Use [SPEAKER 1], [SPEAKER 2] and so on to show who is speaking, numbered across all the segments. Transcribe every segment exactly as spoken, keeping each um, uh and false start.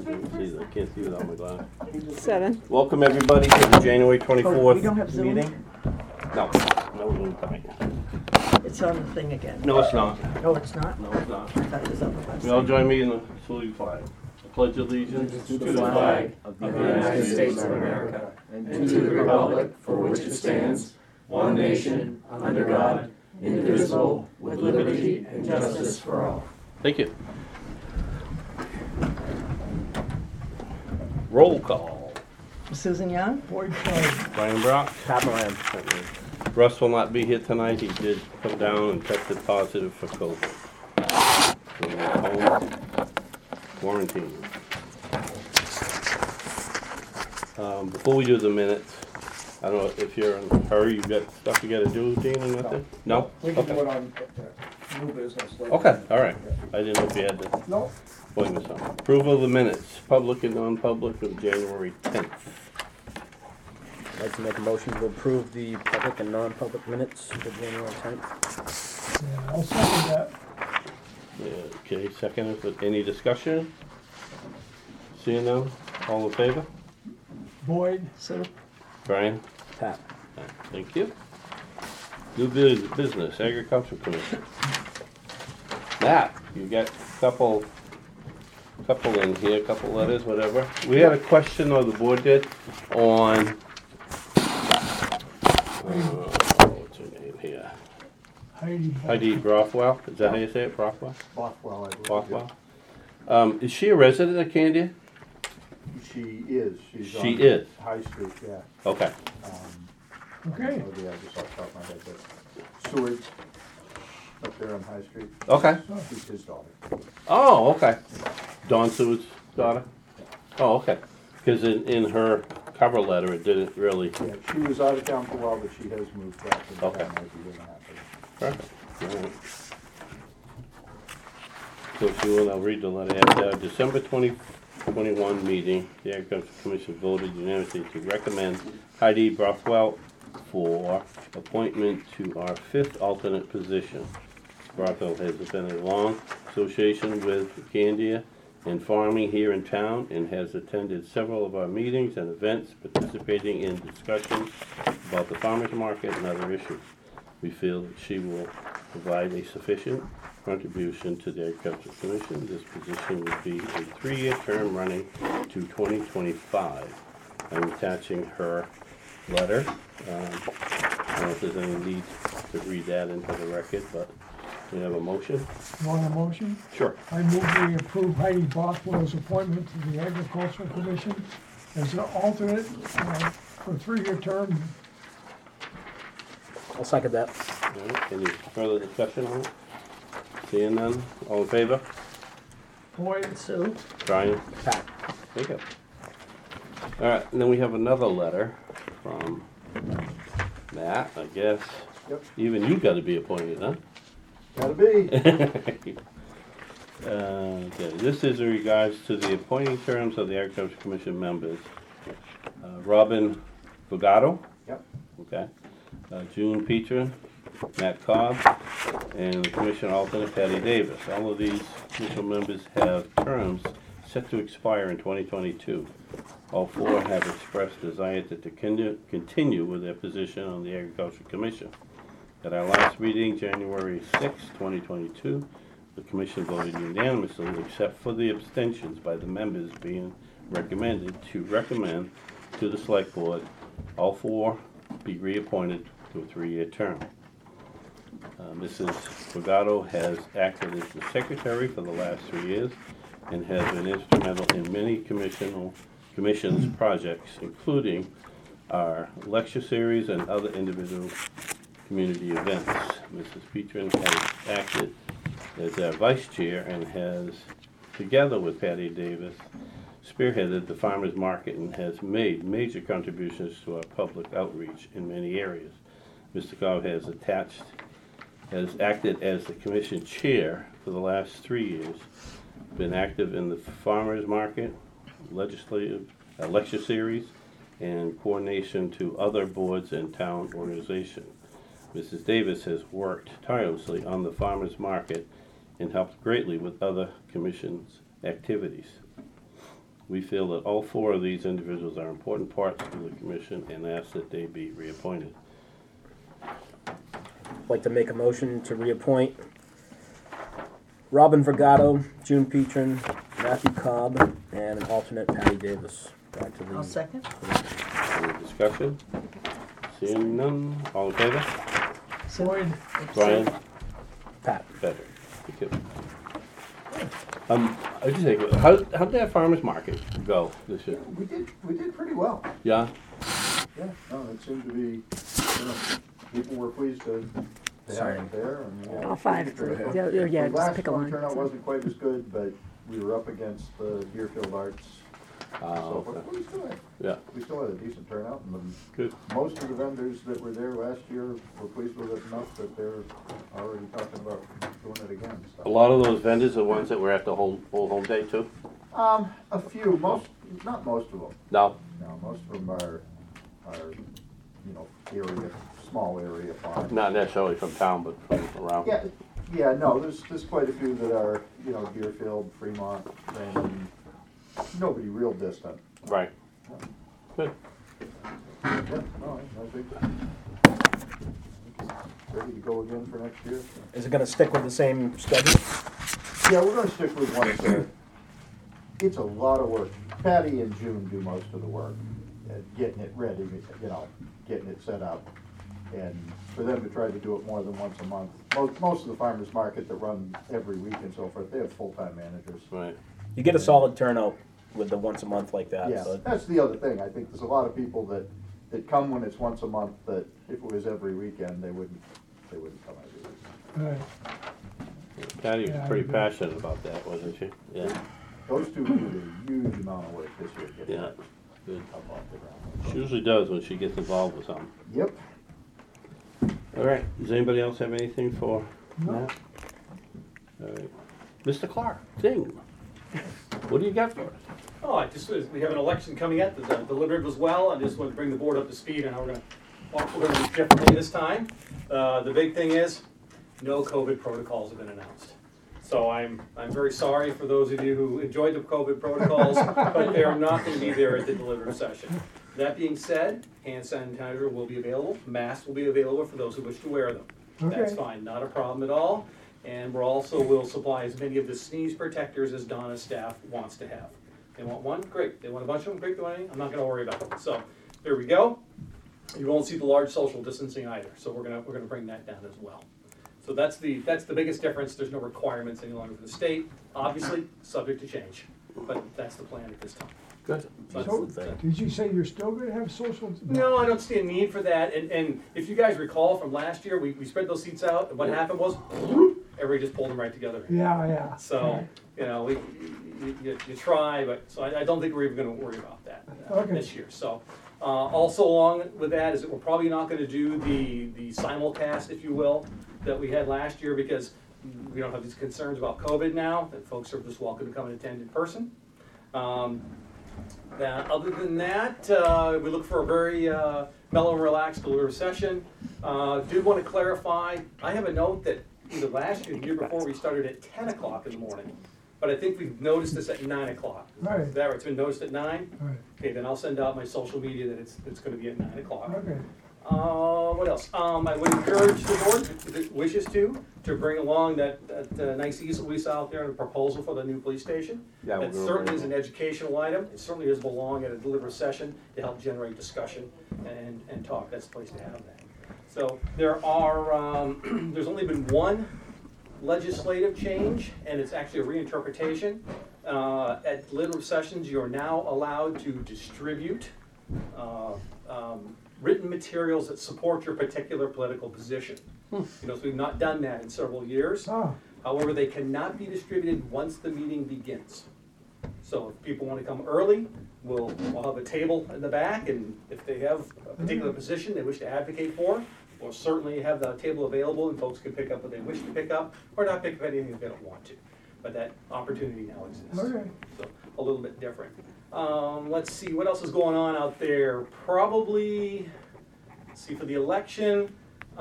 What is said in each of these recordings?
[SPEAKER 1] See, I can't see without my glasses.
[SPEAKER 2] Seven.
[SPEAKER 1] Welcome everybody to the January
[SPEAKER 3] Oh,
[SPEAKER 1] twenty-fourth
[SPEAKER 3] we don't have Zoom?
[SPEAKER 1] meeting. No, no Zoom tonight.
[SPEAKER 3] It's on the thing again.
[SPEAKER 1] No, it's not.
[SPEAKER 3] No, it's not?
[SPEAKER 1] No, it's not.
[SPEAKER 3] I thought it was on the website.
[SPEAKER 1] We all join me in the salute flag. I pledge allegiance
[SPEAKER 4] To the flag of the United States of America and to the republic for which it stands, one nation, under God, indivisible, with liberty and justice for all.
[SPEAKER 1] Thank you. Roll call.
[SPEAKER 3] Susan Young?
[SPEAKER 5] Boyd Charlie.
[SPEAKER 1] Brian Brock.
[SPEAKER 4] Pat Moran.
[SPEAKER 1] Russ will not be here tonight. He did come down and tested positive for COVID. So we're home quarantine. Um, before we do the minutes, I don't know if you're in a hurry, you got stuff you gotta do, Dean, or nothing? No?
[SPEAKER 5] We can
[SPEAKER 1] Okay.
[SPEAKER 5] do it on uh, new business. later.
[SPEAKER 1] Okay, all right. I didn't know if you had to
[SPEAKER 5] No,
[SPEAKER 1] point this out. Approval of the minutes, public and non-public of January tenth.
[SPEAKER 4] I'd like to make a motion to approve the public and non-public minutes for January tenth.
[SPEAKER 5] yeah, I'll second that.
[SPEAKER 1] Yeah, okay, second, but any discussion? Seeing none, all in favor?
[SPEAKER 5] Boyd,
[SPEAKER 3] Sue?
[SPEAKER 1] Brian?
[SPEAKER 4] Pat.
[SPEAKER 1] Thank you. New bus- business, agricultural commission. Matt, you got a couple, couple in here, couple letters, whatever. We had a question, or the board did, on, uh, what's her name here?
[SPEAKER 5] Heidi.
[SPEAKER 1] Heidi Brothwell, is that how you say it, Brothwell?
[SPEAKER 6] Bothwell, I believe.
[SPEAKER 1] Bothwell? Um, is she a resident of Candia?
[SPEAKER 6] She is, she's
[SPEAKER 1] She
[SPEAKER 6] on
[SPEAKER 1] is.
[SPEAKER 6] High Street, yeah.
[SPEAKER 1] Okay,
[SPEAKER 6] Um,
[SPEAKER 5] Okay,
[SPEAKER 6] oh, yeah, just off the top of my head, but Seward, up there on High Street,
[SPEAKER 1] okay.
[SPEAKER 6] she's his daughter.
[SPEAKER 1] Oh, okay. Dawn Seward's daughter? Oh, okay. Because in, in her cover letter, it didn't really.
[SPEAKER 6] Yeah, she was out of town for a while, but she has moved back into
[SPEAKER 1] Okay.
[SPEAKER 6] town as a year and a half ago.
[SPEAKER 1] Perfect. All right. So if you will, I'll read the letter. At the December twenty twenty-one meeting, the Agricultural Commission voted unanimously to recommend Heidi Brothwell for appointment to our fifth alternate position. Brothwell has been a long association with Candia and farming here in town and has attended several of our meetings and events, participating in discussions about the farmers market and other issues. We feel that she will provide a sufficient contribution to the Agricultural Commission. This position would be a three-year term running to twenty twenty-five. I'm attaching her letter. Um, I don't know if there's any need to read that into the record, but we have a motion.
[SPEAKER 5] want a motion?
[SPEAKER 1] Sure.
[SPEAKER 5] I move we approve Heidi Bothwell's appointment to the Agricultural Commission as an alternate uh, for a three-year term.
[SPEAKER 4] I'll second that.
[SPEAKER 1] All right, any further discussion on it? Seeing none, all in favor?
[SPEAKER 5] Boyd,
[SPEAKER 3] Sue?
[SPEAKER 1] Brian?
[SPEAKER 4] Pat.
[SPEAKER 1] Thank you. All right, and then we have another letter from Matt, I guess.
[SPEAKER 6] Yep.
[SPEAKER 1] Even you gotta be appointed, huh?
[SPEAKER 6] Gotta be.
[SPEAKER 1] Uh, okay, this is in regards to the appointing terms of the Agricultural Commission members. Uh, Robin Fugato.
[SPEAKER 6] Yep.
[SPEAKER 1] Okay. Uh, June Petrin, Matt Cobb, and the Commission alternate Patty Davis. All of these commission members have terms set to expire in twenty twenty-two. All four have expressed desire to to continue continue with their position on the Agricultural Commission. At our last meeting, January sixth, twenty twenty-two, the Commission voted unanimously, except for the abstentions by the members being recommended, to recommend to the Select Board all four be reappointed to a three-year term. Uh, Missus Fugato has acted as the secretary for the last three years and has been instrumental in many commissional, commissions projects, including our lecture series and other individual community events. Missus Petrin has acted as our vice chair and has, together with Patty Davis, spearheaded the farmers market and has made major contributions to our public outreach in many areas. Mister Cobb has attached, has acted as the commission chair for the last three years, been active in the farmers market, legislative, uh, lecture series, and coordination to other boards and town organizations. Missus Davis has worked tirelessly on the farmers market and helped greatly with other commissions' activities. We feel that all four of these individuals are important parts of the commission and ask that they be reappointed.
[SPEAKER 2] I'd like to make a motion to reappoint Robin Vergato, June Petron, Matthew Cobb, and an alternate Patty Davis. Back to the.
[SPEAKER 3] I'll second.
[SPEAKER 1] Any discussion? Seeing none, all in favor?
[SPEAKER 5] Boyd,
[SPEAKER 1] Brian?
[SPEAKER 2] Pat.
[SPEAKER 1] Better. Thank you. Um, I was just thinking, how, how did that farmer's market go this year?
[SPEAKER 6] We did, we did pretty well.
[SPEAKER 1] Yeah?
[SPEAKER 6] Yeah, no, it seemed to be, you know, people were pleased to, to
[SPEAKER 2] Sorry.
[SPEAKER 6] have it there. And, uh,
[SPEAKER 7] All five.
[SPEAKER 6] the-
[SPEAKER 7] Yeah, yeah, yeah,
[SPEAKER 6] the
[SPEAKER 7] just
[SPEAKER 6] last
[SPEAKER 7] pick a
[SPEAKER 6] one
[SPEAKER 7] line.
[SPEAKER 6] turnout wasn't quite as good, but we were up against the Deerfield Arts.
[SPEAKER 1] Oh,
[SPEAKER 6] So, but
[SPEAKER 1] okay.
[SPEAKER 6] we still had,
[SPEAKER 1] Yeah,
[SPEAKER 6] we still had a decent turnout, and the-
[SPEAKER 1] good.
[SPEAKER 6] most of the vendors that were there last year were pleased with it enough that they're already talking about doing it again, so.
[SPEAKER 1] A lot of those vendors are ones that were at the whole, whole home day too?
[SPEAKER 6] Um, a few, most, not most of them.
[SPEAKER 1] No?
[SPEAKER 6] No, most of them are, are, you know, area, small area farms.
[SPEAKER 1] Not necessarily from town, but from around.
[SPEAKER 6] Yeah, yeah, no, there's, there's quite a few that are, you know, Deerfield, Fremont, and nobody real distant.
[SPEAKER 1] Right. Good.
[SPEAKER 6] Yeah, no, no big. Ready to go again for next year?
[SPEAKER 2] Is it going to stick with the same schedule?
[SPEAKER 6] Yeah, we're gonna stick with one third. It's a lot of work. Patty and June do most of the work, uh, getting it ready, you know, getting it set up. And for them to try to do it more than once a month, most, most of the farmers market that run every week and so forth, they have full-time managers.
[SPEAKER 1] Right.
[SPEAKER 2] You get a solid turnout with the once a month like that.
[SPEAKER 6] Yeah,
[SPEAKER 2] So
[SPEAKER 6] that's the other thing. I think there's a lot of people that, that come when it's once a month, that if it was every weekend, they wouldn't, they wouldn't come every weekend.
[SPEAKER 5] right.
[SPEAKER 1] Patty
[SPEAKER 5] Yeah,
[SPEAKER 1] was
[SPEAKER 5] I
[SPEAKER 1] pretty
[SPEAKER 5] agree.
[SPEAKER 1] passionate about that, wasn't she? Yeah.
[SPEAKER 6] Those two did a huge amount of work this year getting
[SPEAKER 1] Yeah.
[SPEAKER 6] that
[SPEAKER 1] Good.
[SPEAKER 6] up off the
[SPEAKER 1] She
[SPEAKER 6] ground.
[SPEAKER 1] usually does when she gets involved with something.
[SPEAKER 6] Yep.
[SPEAKER 1] All right, does anybody else have anything for
[SPEAKER 5] No.
[SPEAKER 1] Matt? All right, Mister Clark, ding. What do you got for us?
[SPEAKER 8] Oh, I just, we have an election coming up, the delivered was well, I just want to bring the board up to speed on how we're gonna, walk- we're gonna do differently this time. Uh, the big thing is, no COVID protocols have been announced. So I'm, I'm very sorry for those of you who enjoyed the COVID protocols, but they're not gonna be there at the deliberative session. That being said, hand sanitizer will be available, masks will be available for those who wish to wear them. That's
[SPEAKER 5] Okay.
[SPEAKER 8] fine, not a problem at all. And we're also will supply as many of the sneeze protectors as Donna's staff wants to have. They want one, great. They want a bunch of them, great. They want any, I'm not gonna worry about it. So, there we go. You won't see the large social distancing either, so we're gonna, we're gonna bring that down as well. So that's the, that's the biggest difference. There's no requirements any longer for the state, obviously, subject to change. But that's the plan at this time.
[SPEAKER 1] Good.
[SPEAKER 8] So
[SPEAKER 5] So,
[SPEAKER 8] that's-
[SPEAKER 5] did you say you're still gonna have social?
[SPEAKER 8] No, I don't see a need for that, and, and if you guys recall from last year, we, we spread those seats out, and what happened was, everybody just pulled them right together.
[SPEAKER 5] Yeah, yeah.
[SPEAKER 8] So, you know, we, you, you, you try, but, so I, I don't think we're even gonna worry about that uh,
[SPEAKER 5] Okay.
[SPEAKER 8] this year, so. Uh, also along with that is that we're probably not gonna do the, the simulcast, if you will, that we had last year, because we don't have these concerns about COVID now, that folks are just welcome to come and attend in person. Um, That, other than that, uh, we look for a very uh, mellow and relaxed deliberative session. Uh, do want to clarify, I have a note that either last year or the year before, we started at ten o'clock in the morning. But I think we've noticed this at nine o'clock.
[SPEAKER 5] Right.
[SPEAKER 8] Is that right? It's been noticed at nine?
[SPEAKER 5] Right,
[SPEAKER 8] Okay, then I'll send out my social media that it's, it's gonna be at nine o'clock.
[SPEAKER 5] okay.
[SPEAKER 8] Uh, what else? Um, I would encourage the board, if it wishes to, to bring along that, that uh, nice easel we saw out there, and a proposal for the new police station.
[SPEAKER 1] Yeah, we're
[SPEAKER 8] That
[SPEAKER 1] gonna
[SPEAKER 8] certainly
[SPEAKER 1] bring
[SPEAKER 8] is an educational item. It certainly does belong at a deliberative session to help generate discussion and, and talk. That's the place to have that. So there are, um, there's only been one legislative change, and it's actually a reinterpretation. Uh, at deliberative sessions, you're now allowed to distribute uh, um, written materials that support your particular political position. You know, so we've not done that in several years.
[SPEAKER 5] Ah,
[SPEAKER 8] However, they cannot be distributed once the meeting begins. So if people want to come early, we'll, we'll have a table in the back, and if they have a particular position they wish to advocate for, we'll certainly have the table available, and folks can pick up what they wish to pick up, or not pick up anything if they don't want to. But that opportunity now exists.
[SPEAKER 5] okay.
[SPEAKER 8] So a little bit different. Um, let's see, what else is going on out there? Probably, let's see, for the election,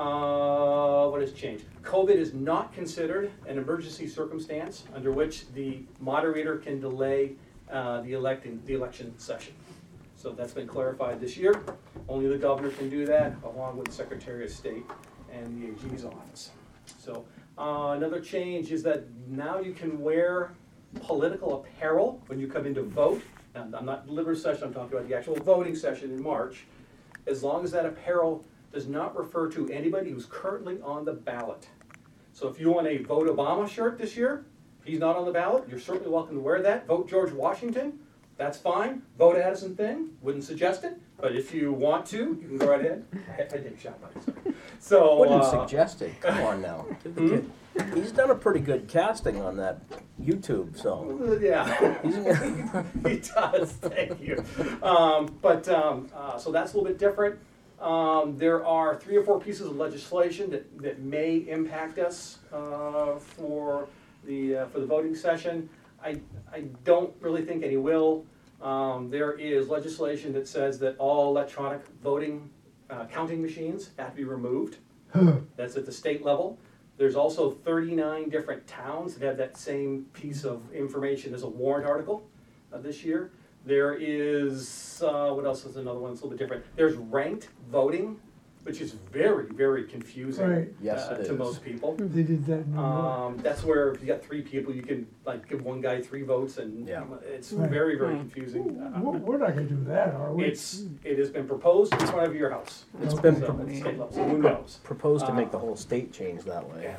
[SPEAKER 8] uh, what has changed? COVID is not considered an emergency circumstance under which the moderator can delay uh, the electing, the election session. So that's been clarified this year. Only the governor can do that, along with the Secretary of State and the A G's office. So uh, another change is that now you can wear political apparel when you come in to vote. And I'm not deliberative session, I'm talking about the actual voting session in March, as long as that apparel does not refer to anybody who's currently on the ballot. So if you want a Vote Obama shirt this year, he's not on the ballot, you're certainly welcome to wear that. Vote George Washington, that's fine. Vote Addison Thing, wouldn't suggest it, but if you want to, you can go right ahead. I take a shot, buddy. So,
[SPEAKER 2] Wouldn't
[SPEAKER 8] uh,
[SPEAKER 2] suggest it, come on now. Give the kid- He's done a pretty good casting on that YouTube, so.
[SPEAKER 8] yeah, he does. Thank you. Um, but um, uh, so that's a little bit different. Um, there are three or four pieces of legislation that, that may impact us uh, for the uh, for the voting session. I I don't really think any will. Um, there is legislation that says that all electronic voting uh, counting machines have to be removed. That's at the state level. There's also thirty-nine different towns that have that same piece of information as a warrant article uh, this year. There is, uh, what else is another one that's a little bit different? There's ranked voting, which is very, very confusing
[SPEAKER 5] Right.
[SPEAKER 2] Yes,
[SPEAKER 8] uh,
[SPEAKER 2] it
[SPEAKER 8] to
[SPEAKER 2] is.
[SPEAKER 8] most people.
[SPEAKER 5] They did that in New York.
[SPEAKER 8] Um, that's where if you got three people, you can like give one guy three votes, and
[SPEAKER 2] Yeah.
[SPEAKER 8] it's
[SPEAKER 5] Right.
[SPEAKER 8] very, very confusing.
[SPEAKER 5] We're we're not gonna do that, are we?
[SPEAKER 8] It's, it has been proposed in front of your house.
[SPEAKER 2] It's been
[SPEAKER 8] So,
[SPEAKER 2] pro-
[SPEAKER 8] it's state level, so who knows?
[SPEAKER 2] proposed to make the whole state change that way.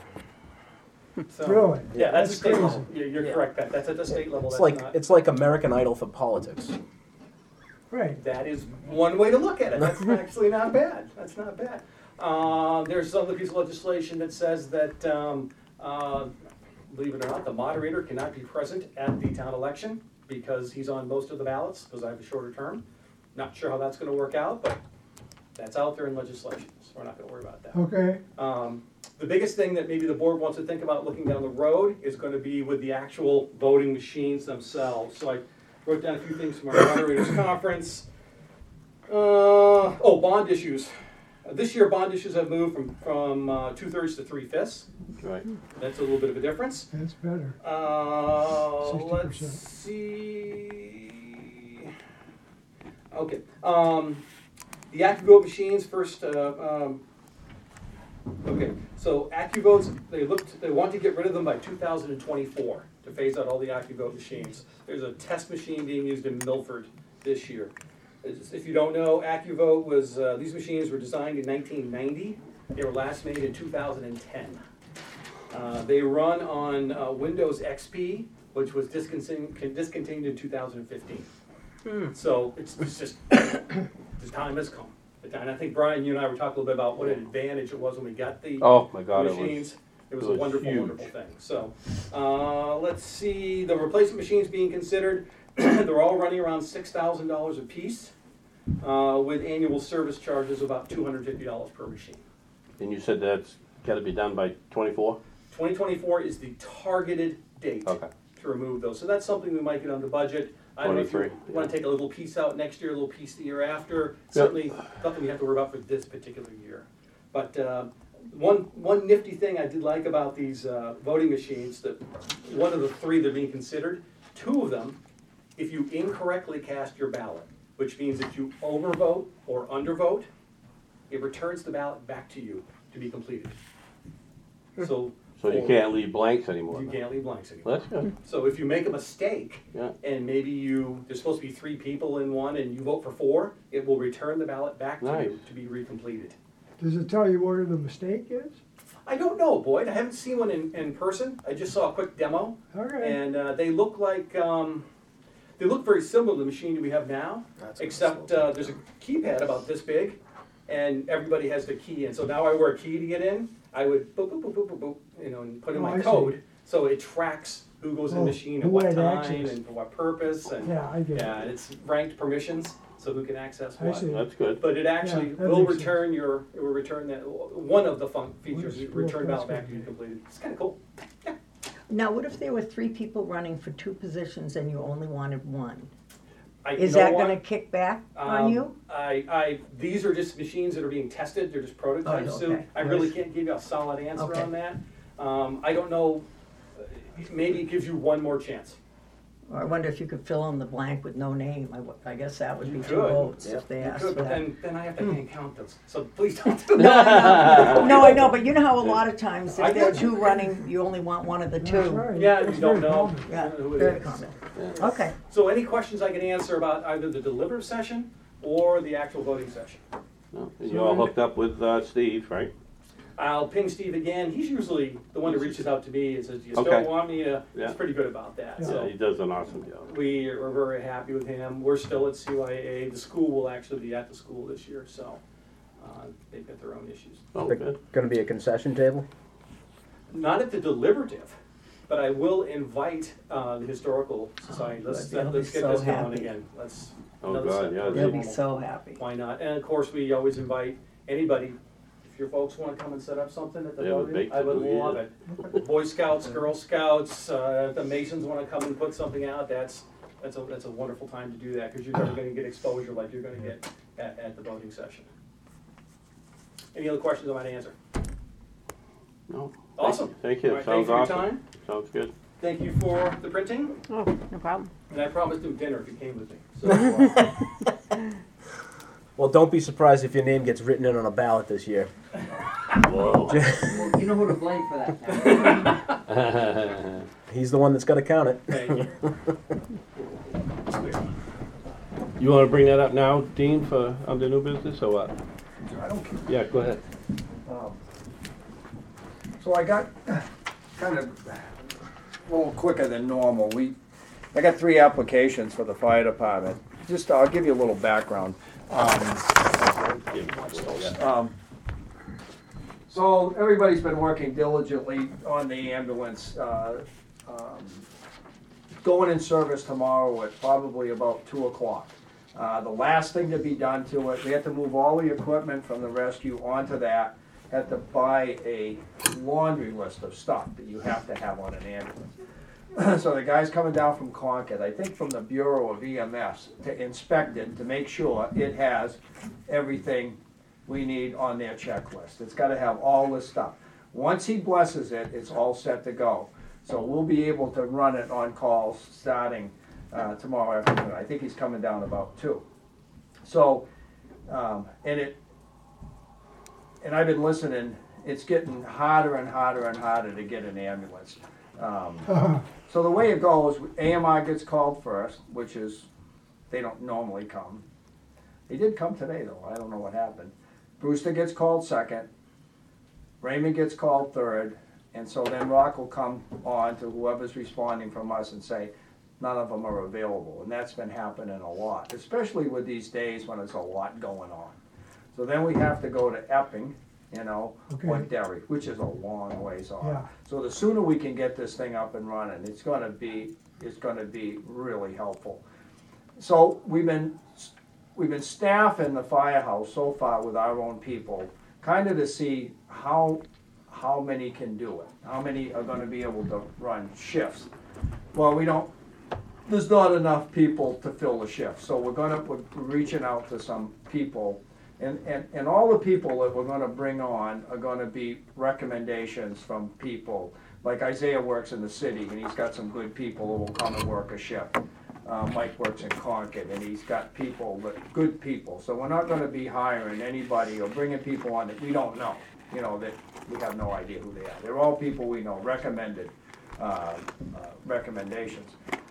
[SPEAKER 8] So-
[SPEAKER 5] Really?
[SPEAKER 8] Yeah, that's a
[SPEAKER 5] That's
[SPEAKER 8] state
[SPEAKER 5] crazy.
[SPEAKER 8] level. You're, you're
[SPEAKER 2] Yeah.
[SPEAKER 8] correct, Pat. That's at the state level.
[SPEAKER 2] It's
[SPEAKER 8] That's
[SPEAKER 2] like,
[SPEAKER 8] not-
[SPEAKER 2] it's like American Idol for politics.
[SPEAKER 5] Right.
[SPEAKER 8] That is one way to look at it. That's actually not bad. That's not bad. Uh, there's another piece of legislation that says that, um, uh, believe it or not, the moderator cannot be present at the town election because he's on most of the ballots, because I have a shorter term. Not sure how that's gonna work out, but that's out there in legislation, so we're not gonna worry about that.
[SPEAKER 5] Okay.
[SPEAKER 8] Um, the biggest thing that maybe the board wants to think about looking down the road is gonna be with the actual voting machines themselves. So I wrote down a few things from our moderators conference. Uh, oh, bond issues. Uh, This year, bond issues have moved from, from uh, two-thirds to three-fifths.
[SPEAKER 1] Right.
[SPEAKER 8] That's a little bit of a difference.
[SPEAKER 5] That's better.
[SPEAKER 8] Uh, let's
[SPEAKER 5] sixty percent.
[SPEAKER 8] see. Okay, um, the AccuVote machines first, uh, um, okay, so AccuVotes, they looked, they want to get rid of them by two thousand twenty-four to phase out all the AccuVote machines. There's a test machine being used in Milford this year. It's- If you don't know, AccuVote was, uh, these machines were designed in nineteen ninety. They were last made in two thousand ten. Uh, they run on uh, Windows X P, which was discontinued, discontinued in two thousand fifteen. So it's, it's just, the time has come. And I think Brian, you and I were talking a little bit about what an advantage it was when we got the
[SPEAKER 1] Oh, my God, it was,
[SPEAKER 8] machines. It was
[SPEAKER 1] it
[SPEAKER 8] a
[SPEAKER 1] was
[SPEAKER 8] wonderful,
[SPEAKER 1] huge.
[SPEAKER 8] wonderful thing. So, uh, let's see, the replacement machines being considered, they're all running around six thousand dollars a piece, uh, with annual service charges of about two hundred fifty dollars per machine.
[SPEAKER 1] and you said that's gotta be done by twenty-four?
[SPEAKER 8] twenty twenty-four is the targeted date
[SPEAKER 1] Okay.
[SPEAKER 8] to remove those. So that's something we might get on the budget. I don't know if you
[SPEAKER 1] twenty-three,
[SPEAKER 8] want to take a little piece out next year, a little piece the year after.
[SPEAKER 1] Yep.
[SPEAKER 8] Certainly nothing we have to worry about for this particular year. But uh, one, one nifty thing I did like about these uh, voting machines, that one of the three that are being considered, two of them, if you incorrectly cast your ballot, which means that you overvote or undervote, it returns the ballot back to you to be completed. So
[SPEAKER 1] so you
[SPEAKER 8] for-
[SPEAKER 1] can't leave blanks anymore?
[SPEAKER 8] You
[SPEAKER 1] now.
[SPEAKER 8] can't leave blanks anymore.
[SPEAKER 1] That's good,
[SPEAKER 8] So if you make a mistake,
[SPEAKER 1] yeah.
[SPEAKER 8] and maybe you, there's supposed to be three people in one and you vote for four, it will return the ballot back to you
[SPEAKER 1] Nice.
[SPEAKER 8] to be recompleted.
[SPEAKER 5] Does it tell you where the mistake is?
[SPEAKER 8] I don't know, Boyd, I haven't seen one in, in person, I just saw a quick demo,
[SPEAKER 5] Okay.
[SPEAKER 8] and uh, they look like, um, they look very similar to the machine we have now,
[SPEAKER 2] That's gonna
[SPEAKER 8] except
[SPEAKER 2] slow
[SPEAKER 8] uh, there's a keypad about this big, and everybody has the key in, so now I wear a key to get in, I would boop, boop, boop, boop, boop, boop, you know, and put in
[SPEAKER 5] Oh,
[SPEAKER 8] my
[SPEAKER 5] I see.
[SPEAKER 8] code, so it tracks who goes in the
[SPEAKER 5] Oh,
[SPEAKER 8] machine at
[SPEAKER 5] who
[SPEAKER 8] what
[SPEAKER 5] had
[SPEAKER 8] time
[SPEAKER 5] access.
[SPEAKER 8] and for what purpose, and
[SPEAKER 5] Yeah, I get
[SPEAKER 8] yeah,
[SPEAKER 5] it.
[SPEAKER 8] and it's ranked permissions, so who can access
[SPEAKER 5] I
[SPEAKER 8] what.
[SPEAKER 5] see.
[SPEAKER 1] That's good.
[SPEAKER 8] But it actually
[SPEAKER 5] Yeah, that
[SPEAKER 8] will
[SPEAKER 5] makes sense.
[SPEAKER 8] return your, it will return that, one of the fun features,
[SPEAKER 5] Well,
[SPEAKER 8] it return
[SPEAKER 5] that's
[SPEAKER 8] ballot back
[SPEAKER 5] good.
[SPEAKER 8] to you completed. It's kinda cool.
[SPEAKER 3] Now, what if there were three people running for two positions and you only wanted one?
[SPEAKER 8] I-
[SPEAKER 3] Is
[SPEAKER 8] you know
[SPEAKER 3] that
[SPEAKER 8] what?
[SPEAKER 3] gonna kick back on
[SPEAKER 8] Um,
[SPEAKER 3] you?
[SPEAKER 8] I, I, these are just machines that are being tested, they're just prototypes,
[SPEAKER 3] Oh,
[SPEAKER 8] Sue.
[SPEAKER 3] okay.
[SPEAKER 8] I really
[SPEAKER 3] Yes.
[SPEAKER 8] can't give you a solid answer
[SPEAKER 3] Okay.
[SPEAKER 8] on that. Um, I don't know, uh, maybe it gives you one more chance.
[SPEAKER 3] Or I wonder if you could fill in the blank with no name. I, w- I guess that would
[SPEAKER 8] You
[SPEAKER 3] be two
[SPEAKER 8] could.
[SPEAKER 3] votes
[SPEAKER 2] Yeah.
[SPEAKER 3] if they
[SPEAKER 8] You
[SPEAKER 3] asked
[SPEAKER 8] could,
[SPEAKER 3] for
[SPEAKER 8] but
[SPEAKER 3] that.
[SPEAKER 8] then, then I have to hand count those, so please don't do
[SPEAKER 3] No,
[SPEAKER 8] that.
[SPEAKER 3] I know. No, I know, but you know how a lot of times
[SPEAKER 8] I
[SPEAKER 3] if there are
[SPEAKER 8] get you.
[SPEAKER 3] two running, you only want one of the
[SPEAKER 5] That's
[SPEAKER 3] two.
[SPEAKER 5] right.
[SPEAKER 8] Yeah, you
[SPEAKER 5] That's
[SPEAKER 8] don't
[SPEAKER 5] very
[SPEAKER 8] know.
[SPEAKER 5] common.
[SPEAKER 3] Yeah,
[SPEAKER 8] who it
[SPEAKER 3] very
[SPEAKER 8] is.
[SPEAKER 3] common.
[SPEAKER 1] Yeah.
[SPEAKER 3] Okay.
[SPEAKER 8] So any questions I can answer about either the deliberative session or the actual voting session?
[SPEAKER 1] No, and you all hooked up with uh, Steve, right?
[SPEAKER 8] I'll ping Steve again. He's usually the one that reaches out to me and says, "Do you still
[SPEAKER 1] Okay.
[SPEAKER 8] want me?" Uh,
[SPEAKER 1] Yeah.
[SPEAKER 8] He's pretty good about that.
[SPEAKER 5] Yeah.
[SPEAKER 1] Yeah,
[SPEAKER 8] So
[SPEAKER 1] he does an awesome job.
[SPEAKER 8] we are very happy with him. We're still at C Y A. The school will actually be at the school this year, so uh, they've got their own issues.
[SPEAKER 1] Oh,
[SPEAKER 2] There
[SPEAKER 1] good.
[SPEAKER 2] Gonna be a concession table?
[SPEAKER 8] Not at the deliberative, but I will invite uh, the historical society.
[SPEAKER 3] Oh,
[SPEAKER 8] Let's
[SPEAKER 3] good. They'll
[SPEAKER 8] let's
[SPEAKER 3] be
[SPEAKER 8] get
[SPEAKER 3] so
[SPEAKER 8] this going
[SPEAKER 3] happy.
[SPEAKER 8] again. Let's.
[SPEAKER 1] Oh,
[SPEAKER 8] another
[SPEAKER 1] God,
[SPEAKER 8] step
[SPEAKER 1] yeah,
[SPEAKER 8] towards
[SPEAKER 1] they-
[SPEAKER 3] They'll be
[SPEAKER 8] normal.
[SPEAKER 3] so happy.
[SPEAKER 8] Why not? And of course, we always invite anybody. If your folks want to come and set up something at the
[SPEAKER 1] They have a
[SPEAKER 8] voting,
[SPEAKER 1] bake
[SPEAKER 8] I would
[SPEAKER 1] to do,
[SPEAKER 8] love
[SPEAKER 1] yeah.
[SPEAKER 8] it. Boy Scouts, Girl Scouts, uh, if the Masons want to come and put something out, that's that's a that's a wonderful time to do that because you're never going to get exposure like you're going to get at, at the voting session. Any other questions I might answer?
[SPEAKER 1] No.
[SPEAKER 8] Awesome.
[SPEAKER 1] Thank you.
[SPEAKER 8] All right,
[SPEAKER 1] Sounds
[SPEAKER 8] thanks for your
[SPEAKER 1] awesome.
[SPEAKER 8] time.
[SPEAKER 1] Sounds good.
[SPEAKER 8] Thank you for the printing,
[SPEAKER 7] Oh, no problem.
[SPEAKER 8] and I promised him dinner if he came with me. So, uh,
[SPEAKER 2] Well, don't be surprised if your name gets written in on a ballot this year.
[SPEAKER 1] Whoa.
[SPEAKER 9] You know who to blame for that now.
[SPEAKER 2] He's the one that's gotta count it.
[SPEAKER 8] thank you.
[SPEAKER 1] You wanna bring that up now, Dean, for under new business, or what?
[SPEAKER 10] I don't care.
[SPEAKER 1] Yeah, go ahead.
[SPEAKER 10] Um, So I got kind of a little quicker than normal. We, I got three applications for the fire department. Just, I'll give you a little background. Um, um, So everybody's been working diligently on the ambulance. uh, um, Going in service tomorrow at probably about two o'clock. Uh, The last thing to be done to it, we had to move all the equipment from the rescue onto that. Had to buy a laundry list of stuff that you have to have on an ambulance. So the guy's coming down from Concord, I think from the Bureau of E M S, to inspect it, to make sure it has everything we need on their checklist. It's gotta have all this stuff. Once he blesses it, it's all set to go. So we'll be able to run it on calls starting uh, tomorrow afternoon. I think he's coming down about two. So, um, and it, and I've been listening, it's getting harder and harder and harder to get an ambulance. Um,
[SPEAKER 5] Uh-huh.
[SPEAKER 10] So the way it goes, A M R gets called first, which is, they don't normally come. They did come today though, I don't know what happened. Brewster gets called second, Raymond gets called third, and so then Rock will come on to whoever's responding from us and say, none of them are available, and that's been happening a lot, especially with these days when there's a lot going on. So then we have to go to Epping, you know, or
[SPEAKER 5] Okay.
[SPEAKER 10] Derry, which is a long ways off.
[SPEAKER 5] Yeah.
[SPEAKER 10] So the sooner we can get this thing up and running, it's gonna be, it's gonna be really helpful. So we've been, we've been staffing the firehouse so far with our own people, kind of to see how, how many can do it, how many are gonna be able to run shifts. Well, we don't, there's not enough people to fill the shift, so we're gonna, we're reaching out to some people. And, and, and all the people that we're gonna bring on are gonna be recommendations from people. Like Isaiah works in the city, and he's got some good people who will come and work a shift. Uh, Mike works in Concord, and he's got people, that good people. So we're not gonna be hiring anybody or bringing people on that we don't know, you know, that we have no idea who they are. They're all people we know, recommended, uh, uh, recommendations.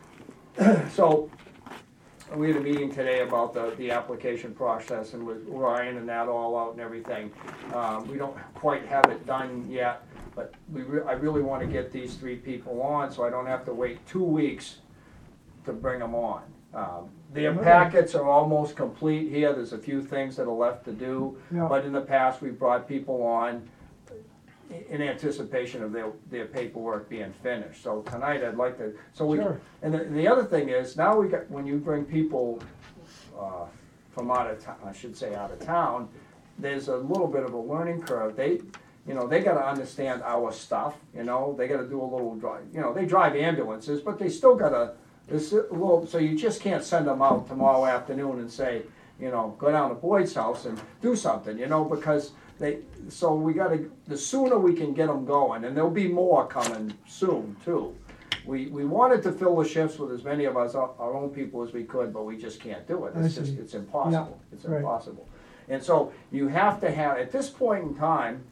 [SPEAKER 10] So, we had a meeting today about the, the application process, and with Ryan and that all out and everything. Um, we don't quite have it done yet, but we re- I really wanna get these three people on, so I don't have to wait two weeks to bring them on. Um, Their
[SPEAKER 5] Okay.
[SPEAKER 10] packets are almost complete here, there's a few things that are left to do,
[SPEAKER 5] Yeah.
[SPEAKER 10] but in the past, we've brought people on in anticipation of their, their paperwork being finished. So tonight, I'd like to, so we,
[SPEAKER 5] Sure.
[SPEAKER 10] and the, and the other thing is, now we got, when you bring people, uh, from out of town, I should say out of town, there's a little bit of a learning curve. They, you know, they gotta understand our stuff, you know, they gotta do a little drive, you know, they drive ambulances, but they still gotta, there's a little, so you just can't send them out tomorrow afternoon and say, you know, go down to Boyd's house and do something, you know, because they, so we gotta, the sooner we can get them going, and there'll be more coming soon too. we, we wanted to fill the shifts with as many of us, our our own people as we could, but we just can't do it.
[SPEAKER 5] I
[SPEAKER 10] It's just,
[SPEAKER 5] see.
[SPEAKER 10] it's impossible. It's
[SPEAKER 5] right.
[SPEAKER 10] impossible. And so you have to have, at this point in time,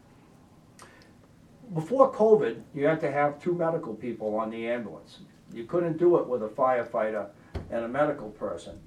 [SPEAKER 10] before COVID, you had to have two medical people on the ambulance. You couldn't do it with a firefighter and a medical person.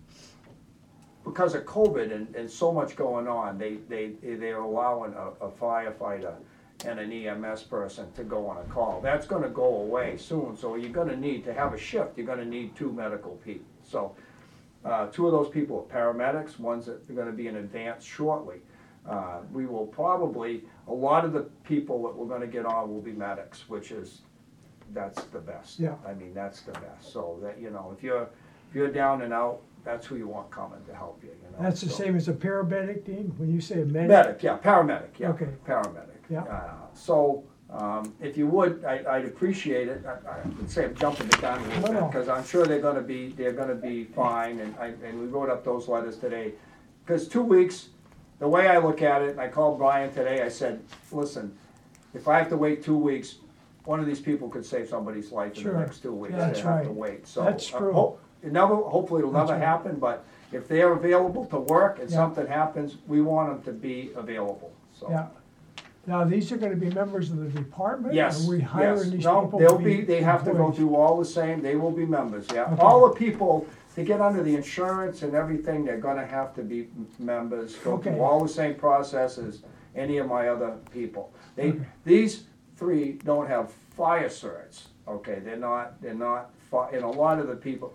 [SPEAKER 10] Because of COVID and, and so much going on, they, they, they're allowing a, a firefighter and an E M S person to go on a call. That's gonna go away soon, so you're gonna need, to have a shift, you're gonna need two medical people. So, uh, two of those people are paramedics, one's that are gonna be in advance shortly. Uh, we will probably, a lot of the people that we're gonna get on will be medics, which is, that's the best.
[SPEAKER 5] Yeah.
[SPEAKER 10] I mean, that's the best, so that, you know, if you're, if you're down and out, that's who you want coming to help you, you know.
[SPEAKER 5] That's the
[SPEAKER 10] so.
[SPEAKER 5] same as a paramedic, Dean, when you say medic?
[SPEAKER 10] Medic, yeah, paramedic, yeah,
[SPEAKER 5] Okay.
[SPEAKER 10] paramedic.
[SPEAKER 5] Yeah.
[SPEAKER 10] Uh, So, um, if you would, I, I'd appreciate it, I, I would say I'm jumping the gun a little
[SPEAKER 5] No,
[SPEAKER 10] bit,
[SPEAKER 5] no.
[SPEAKER 10] because I'm sure they're gonna be, they're gonna be fine, and I, and we wrote up those letters today. Because two weeks, the way I look at it, and I called Brian today, I said, listen, if I have to wait two weeks, one of these people could save somebody's life in the
[SPEAKER 5] Sure.
[SPEAKER 10] next two weeks,
[SPEAKER 5] Yeah,
[SPEAKER 10] they
[SPEAKER 5] that's
[SPEAKER 10] have to
[SPEAKER 5] right.
[SPEAKER 10] wait, so.
[SPEAKER 5] That's
[SPEAKER 10] uh,
[SPEAKER 5] true.
[SPEAKER 10] ho- It never, hopefully it'll
[SPEAKER 5] That's
[SPEAKER 10] never
[SPEAKER 5] right.
[SPEAKER 10] happen, but if they're available to work and
[SPEAKER 5] Yeah.
[SPEAKER 10] something happens, we want them to be available, so.
[SPEAKER 5] Yeah. Now, these are gonna be members of the department?
[SPEAKER 10] Yes,
[SPEAKER 5] Are we
[SPEAKER 10] yes.
[SPEAKER 5] hiring these
[SPEAKER 10] No,
[SPEAKER 5] people
[SPEAKER 10] they'll
[SPEAKER 5] to
[SPEAKER 10] be, they have to go
[SPEAKER 5] employees?
[SPEAKER 10] through all the same, they will be members, yeah.
[SPEAKER 5] Okay.
[SPEAKER 10] All the people, to get under the insurance and everything, they're gonna have to be m- members, go
[SPEAKER 5] Okay.
[SPEAKER 10] through all the same process as any of my other people. They,
[SPEAKER 5] Okay.
[SPEAKER 10] these three don't have fire certs, okay, they're not, they're not, fi- and a lot of the people,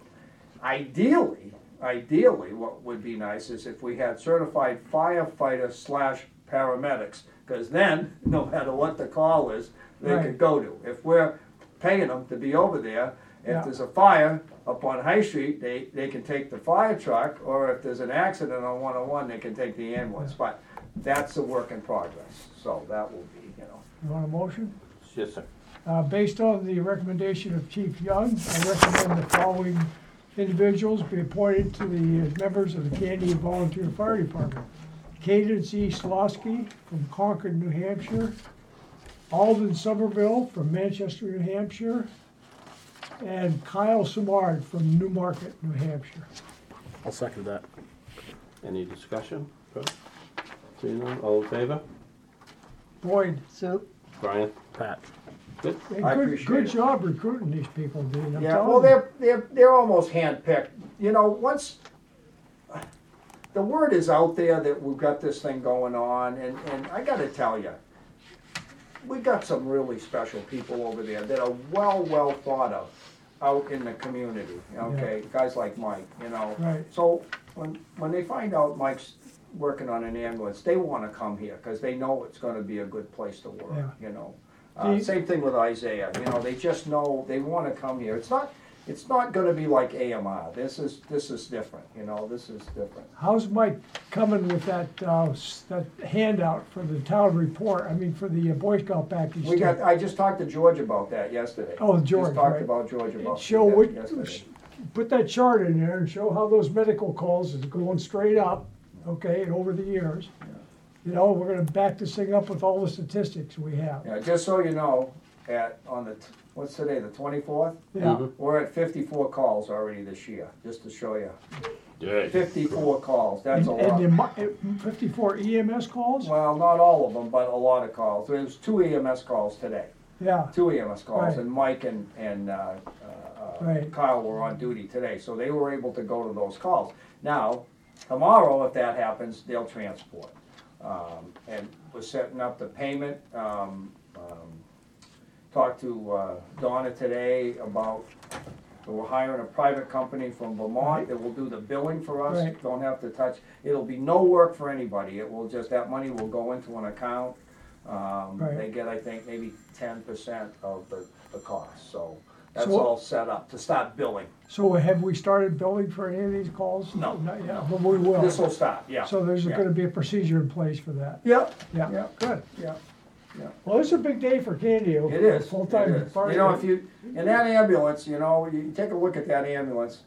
[SPEAKER 10] ideally, ideally, what would be nice is if we had certified firefighter slash paramedics, because then, no matter what the call is, they
[SPEAKER 5] Right.
[SPEAKER 10] could go to. If we're paying them to be over there,
[SPEAKER 5] Yeah.
[SPEAKER 10] if there's a fire up on High Street, they, they can take the fire truck, or if there's an accident on one oh one, they can take the ambulance, but that's a work in progress, so that will be, you know.
[SPEAKER 5] You want a motion?
[SPEAKER 1] Yes, sir.
[SPEAKER 5] Uh, based on the recommendation of Chief Young, I recommend the following individuals be appointed to the uh, members of the Canadian Volunteer Fire Department. Cadence E. Slosky from Concord, New Hampshire. Alden Somerville from Manchester, New Hampshire. And Kyle Simard from Newmarket, New Hampshire.
[SPEAKER 2] I'll second that.
[SPEAKER 1] Any discussion? Good. Seeing none, all in favor?
[SPEAKER 5] Boyd,
[SPEAKER 3] Sue?
[SPEAKER 1] Brian?
[SPEAKER 2] Pat.
[SPEAKER 1] Good.
[SPEAKER 5] hey,
[SPEAKER 10] I
[SPEAKER 5] good,
[SPEAKER 10] appreciate
[SPEAKER 5] good
[SPEAKER 10] it.
[SPEAKER 5] job recruiting these people, Dean, I'm
[SPEAKER 10] Yeah,
[SPEAKER 5] telling
[SPEAKER 10] well,
[SPEAKER 5] you.
[SPEAKER 10] they're, they're, they're almost handpicked. You know, once, the word is out there that we've got this thing going on, and, and I gotta tell you, we got some really special people over there that are well, well thought of out in the community, okay? Guys like Mike, you know?
[SPEAKER 5] Right.
[SPEAKER 10] So, when, when they find out Mike's working on an ambulance, they wanna come here, cause they know it's gonna be a good place to work,
[SPEAKER 5] Yeah.
[SPEAKER 10] you know? Uh,
[SPEAKER 5] Do you-
[SPEAKER 10] same thing with Isaiah, you know, they just know, they wanna come here. It's not, it's not gonna be like A M R, this is, this is different, you know, this is different.
[SPEAKER 5] How's Mike coming with that, uh, s- that handout for the town report, I mean, for the uh, Boy Scout package?
[SPEAKER 10] We
[SPEAKER 5] too?
[SPEAKER 10] got, I just talked to George about that yesterday.
[SPEAKER 5] Oh, George,
[SPEAKER 10] Just talked
[SPEAKER 5] right.
[SPEAKER 10] about George about
[SPEAKER 5] Show
[SPEAKER 10] that
[SPEAKER 5] what,
[SPEAKER 10] yesterday.
[SPEAKER 5] put that chart in there and show how those medical calls is going straight up, okay, and over the years. You know, we're gonna back this thing up with all the statistics we have.
[SPEAKER 10] Yeah, just so you know, at, on the, t- what's today, the twenty-fourth?
[SPEAKER 5] Yeah,
[SPEAKER 10] We're at fifty-four calls already this year, just to show you.
[SPEAKER 1] Good.
[SPEAKER 10] Fifty-four calls, that's
[SPEAKER 5] and,
[SPEAKER 10] a
[SPEAKER 5] and
[SPEAKER 10] lot.
[SPEAKER 5] the mi- fifty-four E M S calls?
[SPEAKER 10] Well, not all of them, but a lot of calls. There was two E M S calls today.
[SPEAKER 5] Yeah,
[SPEAKER 10] Two E M S calls,
[SPEAKER 5] Right.
[SPEAKER 10] and Mike and, and uh, uh,
[SPEAKER 5] Right.
[SPEAKER 10] Kyle were on duty today, so they were able to go to those calls. Now, tomorrow, if that happens, they'll transport. Um, And we're setting up the payment. Um, um, Talked to uh, Donna today about, we're hiring a private company from Vermont that will do the billing for us.
[SPEAKER 5] Right.
[SPEAKER 10] Don't have to touch, it'll be no work for anybody. It will just, that money will go into an account. Um,
[SPEAKER 5] Right.
[SPEAKER 10] They get, I think, maybe ten percent of the, the cost, so that's
[SPEAKER 5] So-
[SPEAKER 10] all set up to start billing.
[SPEAKER 5] so have we started billing for any of these calls?
[SPEAKER 10] No.
[SPEAKER 5] Not yet, but we will.
[SPEAKER 10] This will start, yeah.
[SPEAKER 5] So there's
[SPEAKER 10] Yeah.
[SPEAKER 5] gonna be a procedure in place for that?
[SPEAKER 10] Yeah,
[SPEAKER 5] Yeah,
[SPEAKER 10] Yeah.
[SPEAKER 5] good.
[SPEAKER 10] yeah, yeah.
[SPEAKER 5] Well, it's a big day for Candio.
[SPEAKER 10] It is, it
[SPEAKER 5] Full-time
[SPEAKER 10] is.
[SPEAKER 5] fire.
[SPEAKER 10] You know, if you, in that ambulance, you know, you take a look at that ambulance,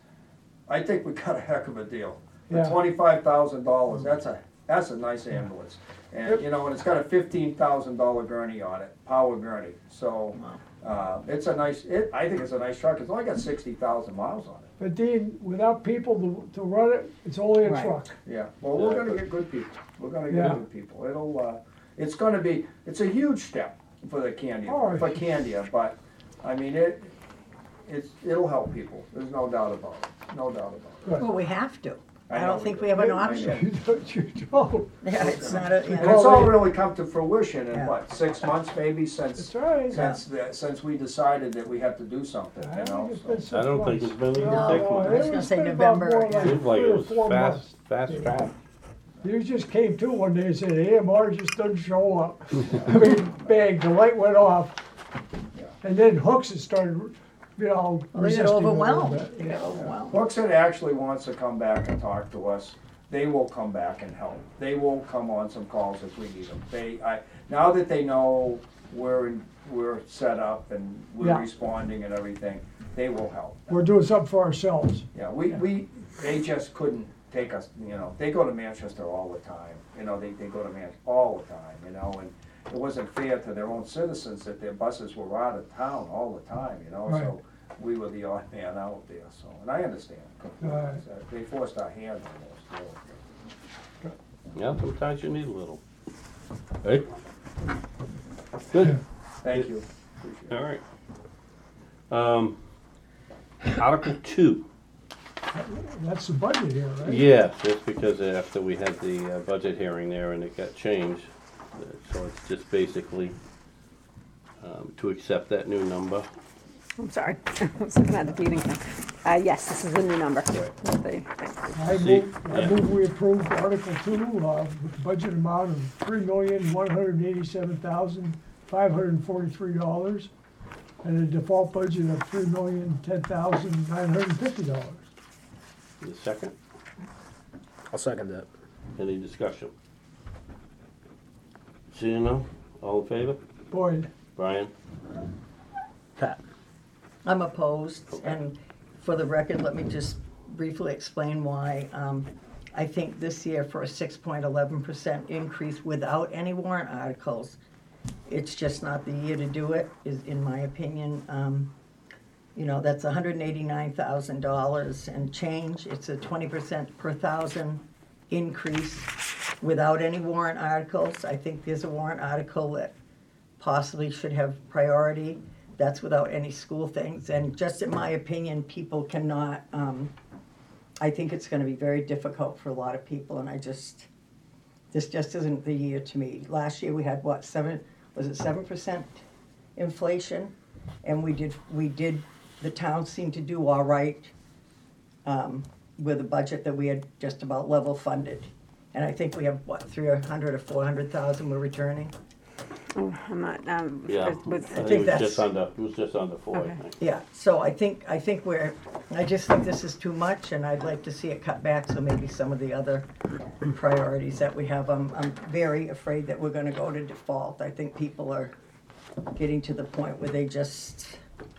[SPEAKER 10] I think we got a heck of a deal. For
[SPEAKER 5] Yeah.
[SPEAKER 10] twenty-five thousand dollars, that's a, that's a nice ambulance. And,
[SPEAKER 5] Yep.
[SPEAKER 10] you know, and it's got a fifteen thousand dollar gurney on it, power gurney, so, Uh, it's a nice, it, I think it's a nice truck, it's only got sixty thousand miles on it.
[SPEAKER 5] But Dean, without people to, to run it, it's only a
[SPEAKER 3] Right.
[SPEAKER 5] truck.
[SPEAKER 10] Yeah, well, we're gonna get good people, we're gonna
[SPEAKER 5] Yeah.
[SPEAKER 10] get good people, it'll, uh, it's gonna be, it's a huge step for the Candia,
[SPEAKER 5] Oh,
[SPEAKER 10] for Candia, but, I mean, it, it's, it'll help people, there's no doubt about it, no doubt about it.
[SPEAKER 3] Well, we have to.
[SPEAKER 10] I
[SPEAKER 3] I
[SPEAKER 10] know
[SPEAKER 3] don't
[SPEAKER 10] we
[SPEAKER 3] think
[SPEAKER 10] do.
[SPEAKER 3] we have an
[SPEAKER 10] I know.
[SPEAKER 3] option.
[SPEAKER 5] You don't, you don't.
[SPEAKER 3] Yeah, it's not a, you
[SPEAKER 10] And
[SPEAKER 3] know,
[SPEAKER 10] it's all really come to fruition in
[SPEAKER 3] Yeah.
[SPEAKER 10] what, six months maybe
[SPEAKER 5] That's
[SPEAKER 10] since,
[SPEAKER 5] right.
[SPEAKER 10] since, the- since we decided that we have to do something,
[SPEAKER 5] I
[SPEAKER 10] you
[SPEAKER 5] think
[SPEAKER 10] know,
[SPEAKER 5] it's
[SPEAKER 10] so.
[SPEAKER 5] been six
[SPEAKER 1] I don't think
[SPEAKER 5] months.
[SPEAKER 1] it's been even
[SPEAKER 5] No,
[SPEAKER 1] six
[SPEAKER 5] no,
[SPEAKER 1] months.
[SPEAKER 5] it
[SPEAKER 3] I was gonna say
[SPEAKER 5] been about
[SPEAKER 3] November,
[SPEAKER 5] more
[SPEAKER 3] yeah.
[SPEAKER 5] like
[SPEAKER 1] Seems like
[SPEAKER 5] three
[SPEAKER 1] it
[SPEAKER 5] or
[SPEAKER 1] was
[SPEAKER 5] four
[SPEAKER 1] fast,
[SPEAKER 5] months.
[SPEAKER 1] fast
[SPEAKER 5] Yeah.
[SPEAKER 1] track.
[SPEAKER 5] You just came to one day and said, A M R just doesn't show up. I mean, bang, the light went off.
[SPEAKER 10] Yeah.
[SPEAKER 5] And then Hooks had started, you know,
[SPEAKER 3] well, they get
[SPEAKER 5] resisting a little
[SPEAKER 3] overwhelmed.
[SPEAKER 5] bit.
[SPEAKER 3] They get overwhelmed.
[SPEAKER 10] Hooksett actually wants to come back and talk to us. They will come back and help. They will come on some calls if we need them. They, I, now that they know we're, in- we're set up and we're
[SPEAKER 5] Yeah.
[SPEAKER 10] responding and everything, they will help.
[SPEAKER 5] We're doing something for ourselves.
[SPEAKER 10] Yeah, we, we, they just couldn't take us, you know, they go to Manchester all the time. You know, they, they go to Man, all the time, you know, and it wasn't fair to their own citizens that their buses were out of town all the time, you know, so we were the odd man out there, so, and I understand. completely.
[SPEAKER 5] Right.
[SPEAKER 10] So They forced our hand on this, really.
[SPEAKER 1] Yeah, sometimes you need a little. Right? Good,
[SPEAKER 10] Thank you. Appreciate it.
[SPEAKER 1] all right. Um, Article two.
[SPEAKER 5] That's the budget here, right?
[SPEAKER 1] Yes, that's because after we had the uh, budget hearing there and it got changed, uh, so it's just basically um, to accept that new number.
[SPEAKER 7] I'm sorry, I was looking at the meeting. Uh, yes, this is the new number. The-
[SPEAKER 5] I
[SPEAKER 1] See,
[SPEAKER 5] move, I
[SPEAKER 1] yeah.
[SPEAKER 5] move we approve Article two, uh, with the budget amount of three million, one hundred eighty-seven thousand, five hundred and forty-three dollars, and a default budget of three million, ten thousand, nine hundred and fifty dollars.
[SPEAKER 1] The second,
[SPEAKER 2] I'll second that.
[SPEAKER 1] any discussion? Seeing none, all in favor?
[SPEAKER 5] Boyd,
[SPEAKER 1] Brian?
[SPEAKER 2] Pat.
[SPEAKER 3] I'm opposed, and for the record, let me just briefly explain why. Um, I think this year for a six point eleven percent increase without any warrant articles, it's just not the year to do it, is in my opinion. Um, You know, that's hundred and eighty-nine thousand dollars and change. It's a twenty percent per thousand increase without any warrant articles. I think there's a warrant article that possibly should have priority. That's without any school things. And just in my opinion, people cannot, um, I think it's gonna be very difficult for a lot of people, and I just, this just isn't the year to me. Last year, we had what, seven, was it seven percent inflation? And we did, we did, the town seemed to do all right um, with a budget that we had just about level funded. And I think we have, what, three hundred or four hundred thousand we're returning?
[SPEAKER 7] Oh, I'm not, um,
[SPEAKER 1] Yeah,
[SPEAKER 7] with- with-
[SPEAKER 1] I think it
[SPEAKER 3] think
[SPEAKER 1] was
[SPEAKER 3] that's-
[SPEAKER 1] just under, it was just under four, I
[SPEAKER 7] Okay.
[SPEAKER 1] think.
[SPEAKER 3] Yeah, so I think, I think we're, I just think this is too much, and I'd like to see it cut back, so maybe some of the other priorities that we have, I'm, I'm very afraid that we're gonna go to default. I think people are getting to the point where they just,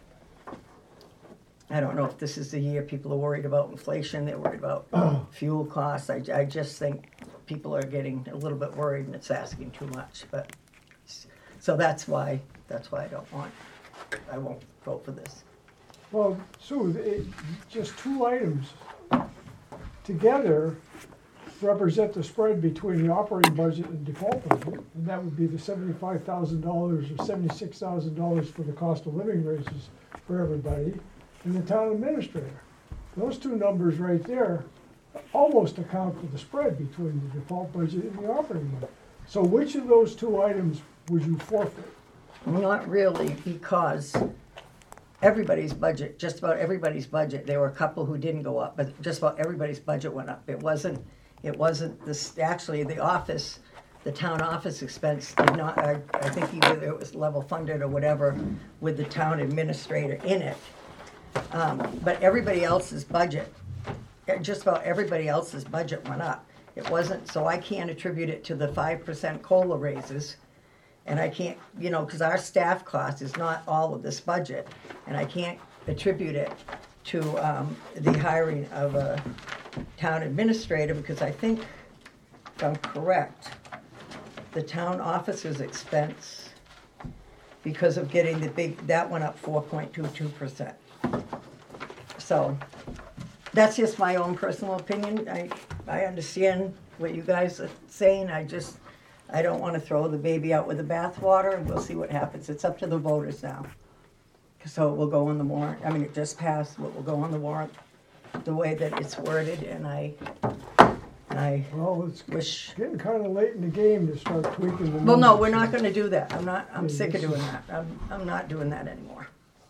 [SPEAKER 3] I don't know if this is the year people are worried about inflation, they're worried about fuel costs. I, I just think people are getting a little bit worried and it's asking too much, but, so that's why, that's why I don't want, I won't vote for this.
[SPEAKER 5] well, Sue, it, just two items together represent the spread between the operating budget and default budget. And that would be the seventy-five thousand dollars or seventy-six thousand dollars for the cost of living raises for everybody, and the town administrator. Those two numbers right there almost account for the spread between the default budget and the operating budget. So which of those two items would you forfeit?
[SPEAKER 3] Not really, because everybody's budget, just about everybody's budget, there were a couple who didn't go up, but just about everybody's budget went up. It wasn't, it wasn't this, actually, the office, the town office expense did not, I, I think either it was level funded or whatever with the town administrator in it. Um, but everybody else's budget, eh, just about everybody else's budget went up. It wasn't, so I can't attribute it to the five percent COLA raises. And I can't, you know, because our staff cost is not all of this budget. And I can't attribute it to um, the hiring of a town administrator, because I think, if I'm correct, the town officer's expense because of getting the big, that went up four point two two percent. So, that's just my own personal opinion. I, I understand what you guys are saying. I just, I don't wanna throw the baby out with the bathwater, and we'll see what happens. It's up to the voters now. So it will go on the warrant. I mean, it just passed, but will go on the warrant the way that it's worded, and I, I
[SPEAKER 5] Well, it's
[SPEAKER 3] wish.
[SPEAKER 5] getting kind of late in the game to start tweaking the numbers.
[SPEAKER 3] Well, no, we're not gonna do that. I'm not, I'm
[SPEAKER 5] Yeah,
[SPEAKER 3] sick of
[SPEAKER 5] this
[SPEAKER 3] doing
[SPEAKER 5] is-
[SPEAKER 3] that. I'm, I'm not doing that anymore.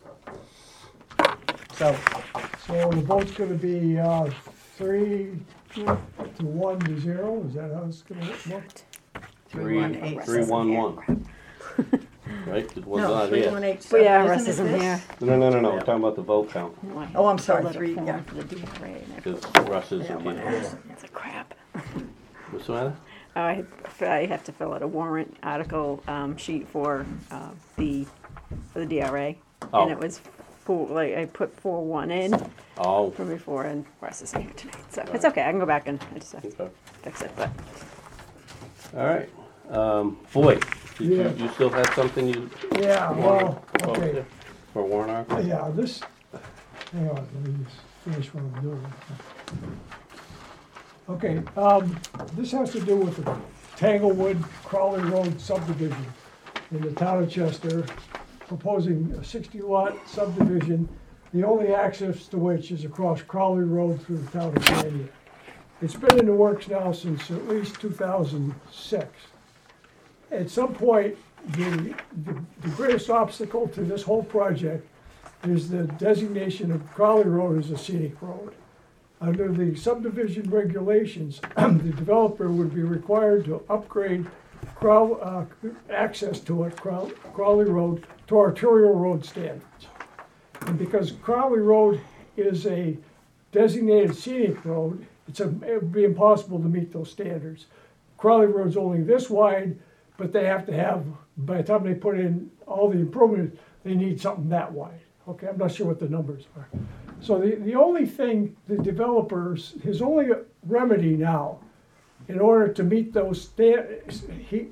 [SPEAKER 3] So,
[SPEAKER 5] So the vote's gonna be, uh, three to one to zero, is that how it's gonna look?
[SPEAKER 3] three, one, eight.
[SPEAKER 1] Three, one, one. Right, it was
[SPEAKER 3] No,
[SPEAKER 1] not
[SPEAKER 3] three,
[SPEAKER 1] here.
[SPEAKER 3] one, eight,
[SPEAKER 7] Well,
[SPEAKER 3] seven.
[SPEAKER 7] yeah,
[SPEAKER 3] Isn't
[SPEAKER 7] Russ
[SPEAKER 3] it
[SPEAKER 7] isn't
[SPEAKER 3] this?
[SPEAKER 7] here.
[SPEAKER 1] No, no, no, no, we're talking about the vote count,
[SPEAKER 3] Oh, I'm sorry,
[SPEAKER 7] Filled out a
[SPEAKER 3] three,
[SPEAKER 7] form
[SPEAKER 3] yeah.
[SPEAKER 7] for the D R A and
[SPEAKER 1] because
[SPEAKER 7] everything.
[SPEAKER 1] Russ isn't
[SPEAKER 3] Yeah, one
[SPEAKER 1] here.
[SPEAKER 3] accident.
[SPEAKER 7] It's a crap.
[SPEAKER 1] What's the matter?
[SPEAKER 7] I, I have to fill out a warrant article um, sheet for uh, the for the D R A,
[SPEAKER 1] Oh.
[SPEAKER 7] and it was four, like I put four one in
[SPEAKER 1] Oh,
[SPEAKER 7] from before, and Russ isn't here tonight, so it's okay. I can go back and I just have to
[SPEAKER 1] okay,
[SPEAKER 7] fix it. But
[SPEAKER 1] all right. Um, boy, did you,
[SPEAKER 5] Yeah.
[SPEAKER 1] you still have something you
[SPEAKER 5] Yeah, well,
[SPEAKER 1] want to,
[SPEAKER 5] okay,
[SPEAKER 1] for warrant article?
[SPEAKER 5] yeah, this, hang on, let me just finish what I'm doing. Okay, um, this has to do with the Tanglewood Crowley Road subdivision in the town of Chester, proposing a sixty lot subdivision, the only access to which is across Crowley Road through the town of Canyon. It's been in the works now since at least two thousand six. At some point, the, the, the greatest obstacle to this whole project is the designation of Crowley Road as a scenic road. Under the subdivision regulations, the developer would be required to upgrade Crow, uh, access to it, Crow, Crowley Road, to arterial road standards. And because Crowley Road is a designated scenic road, it's a, it would be impossible to meet those standards. Crowley Road's only this wide, but they have to have, by the time they put in all the improvements, they need something that wide. Okay, I'm not sure what the numbers are. So the, the only thing, the developers, his only remedy now, in order to meet those sta- he,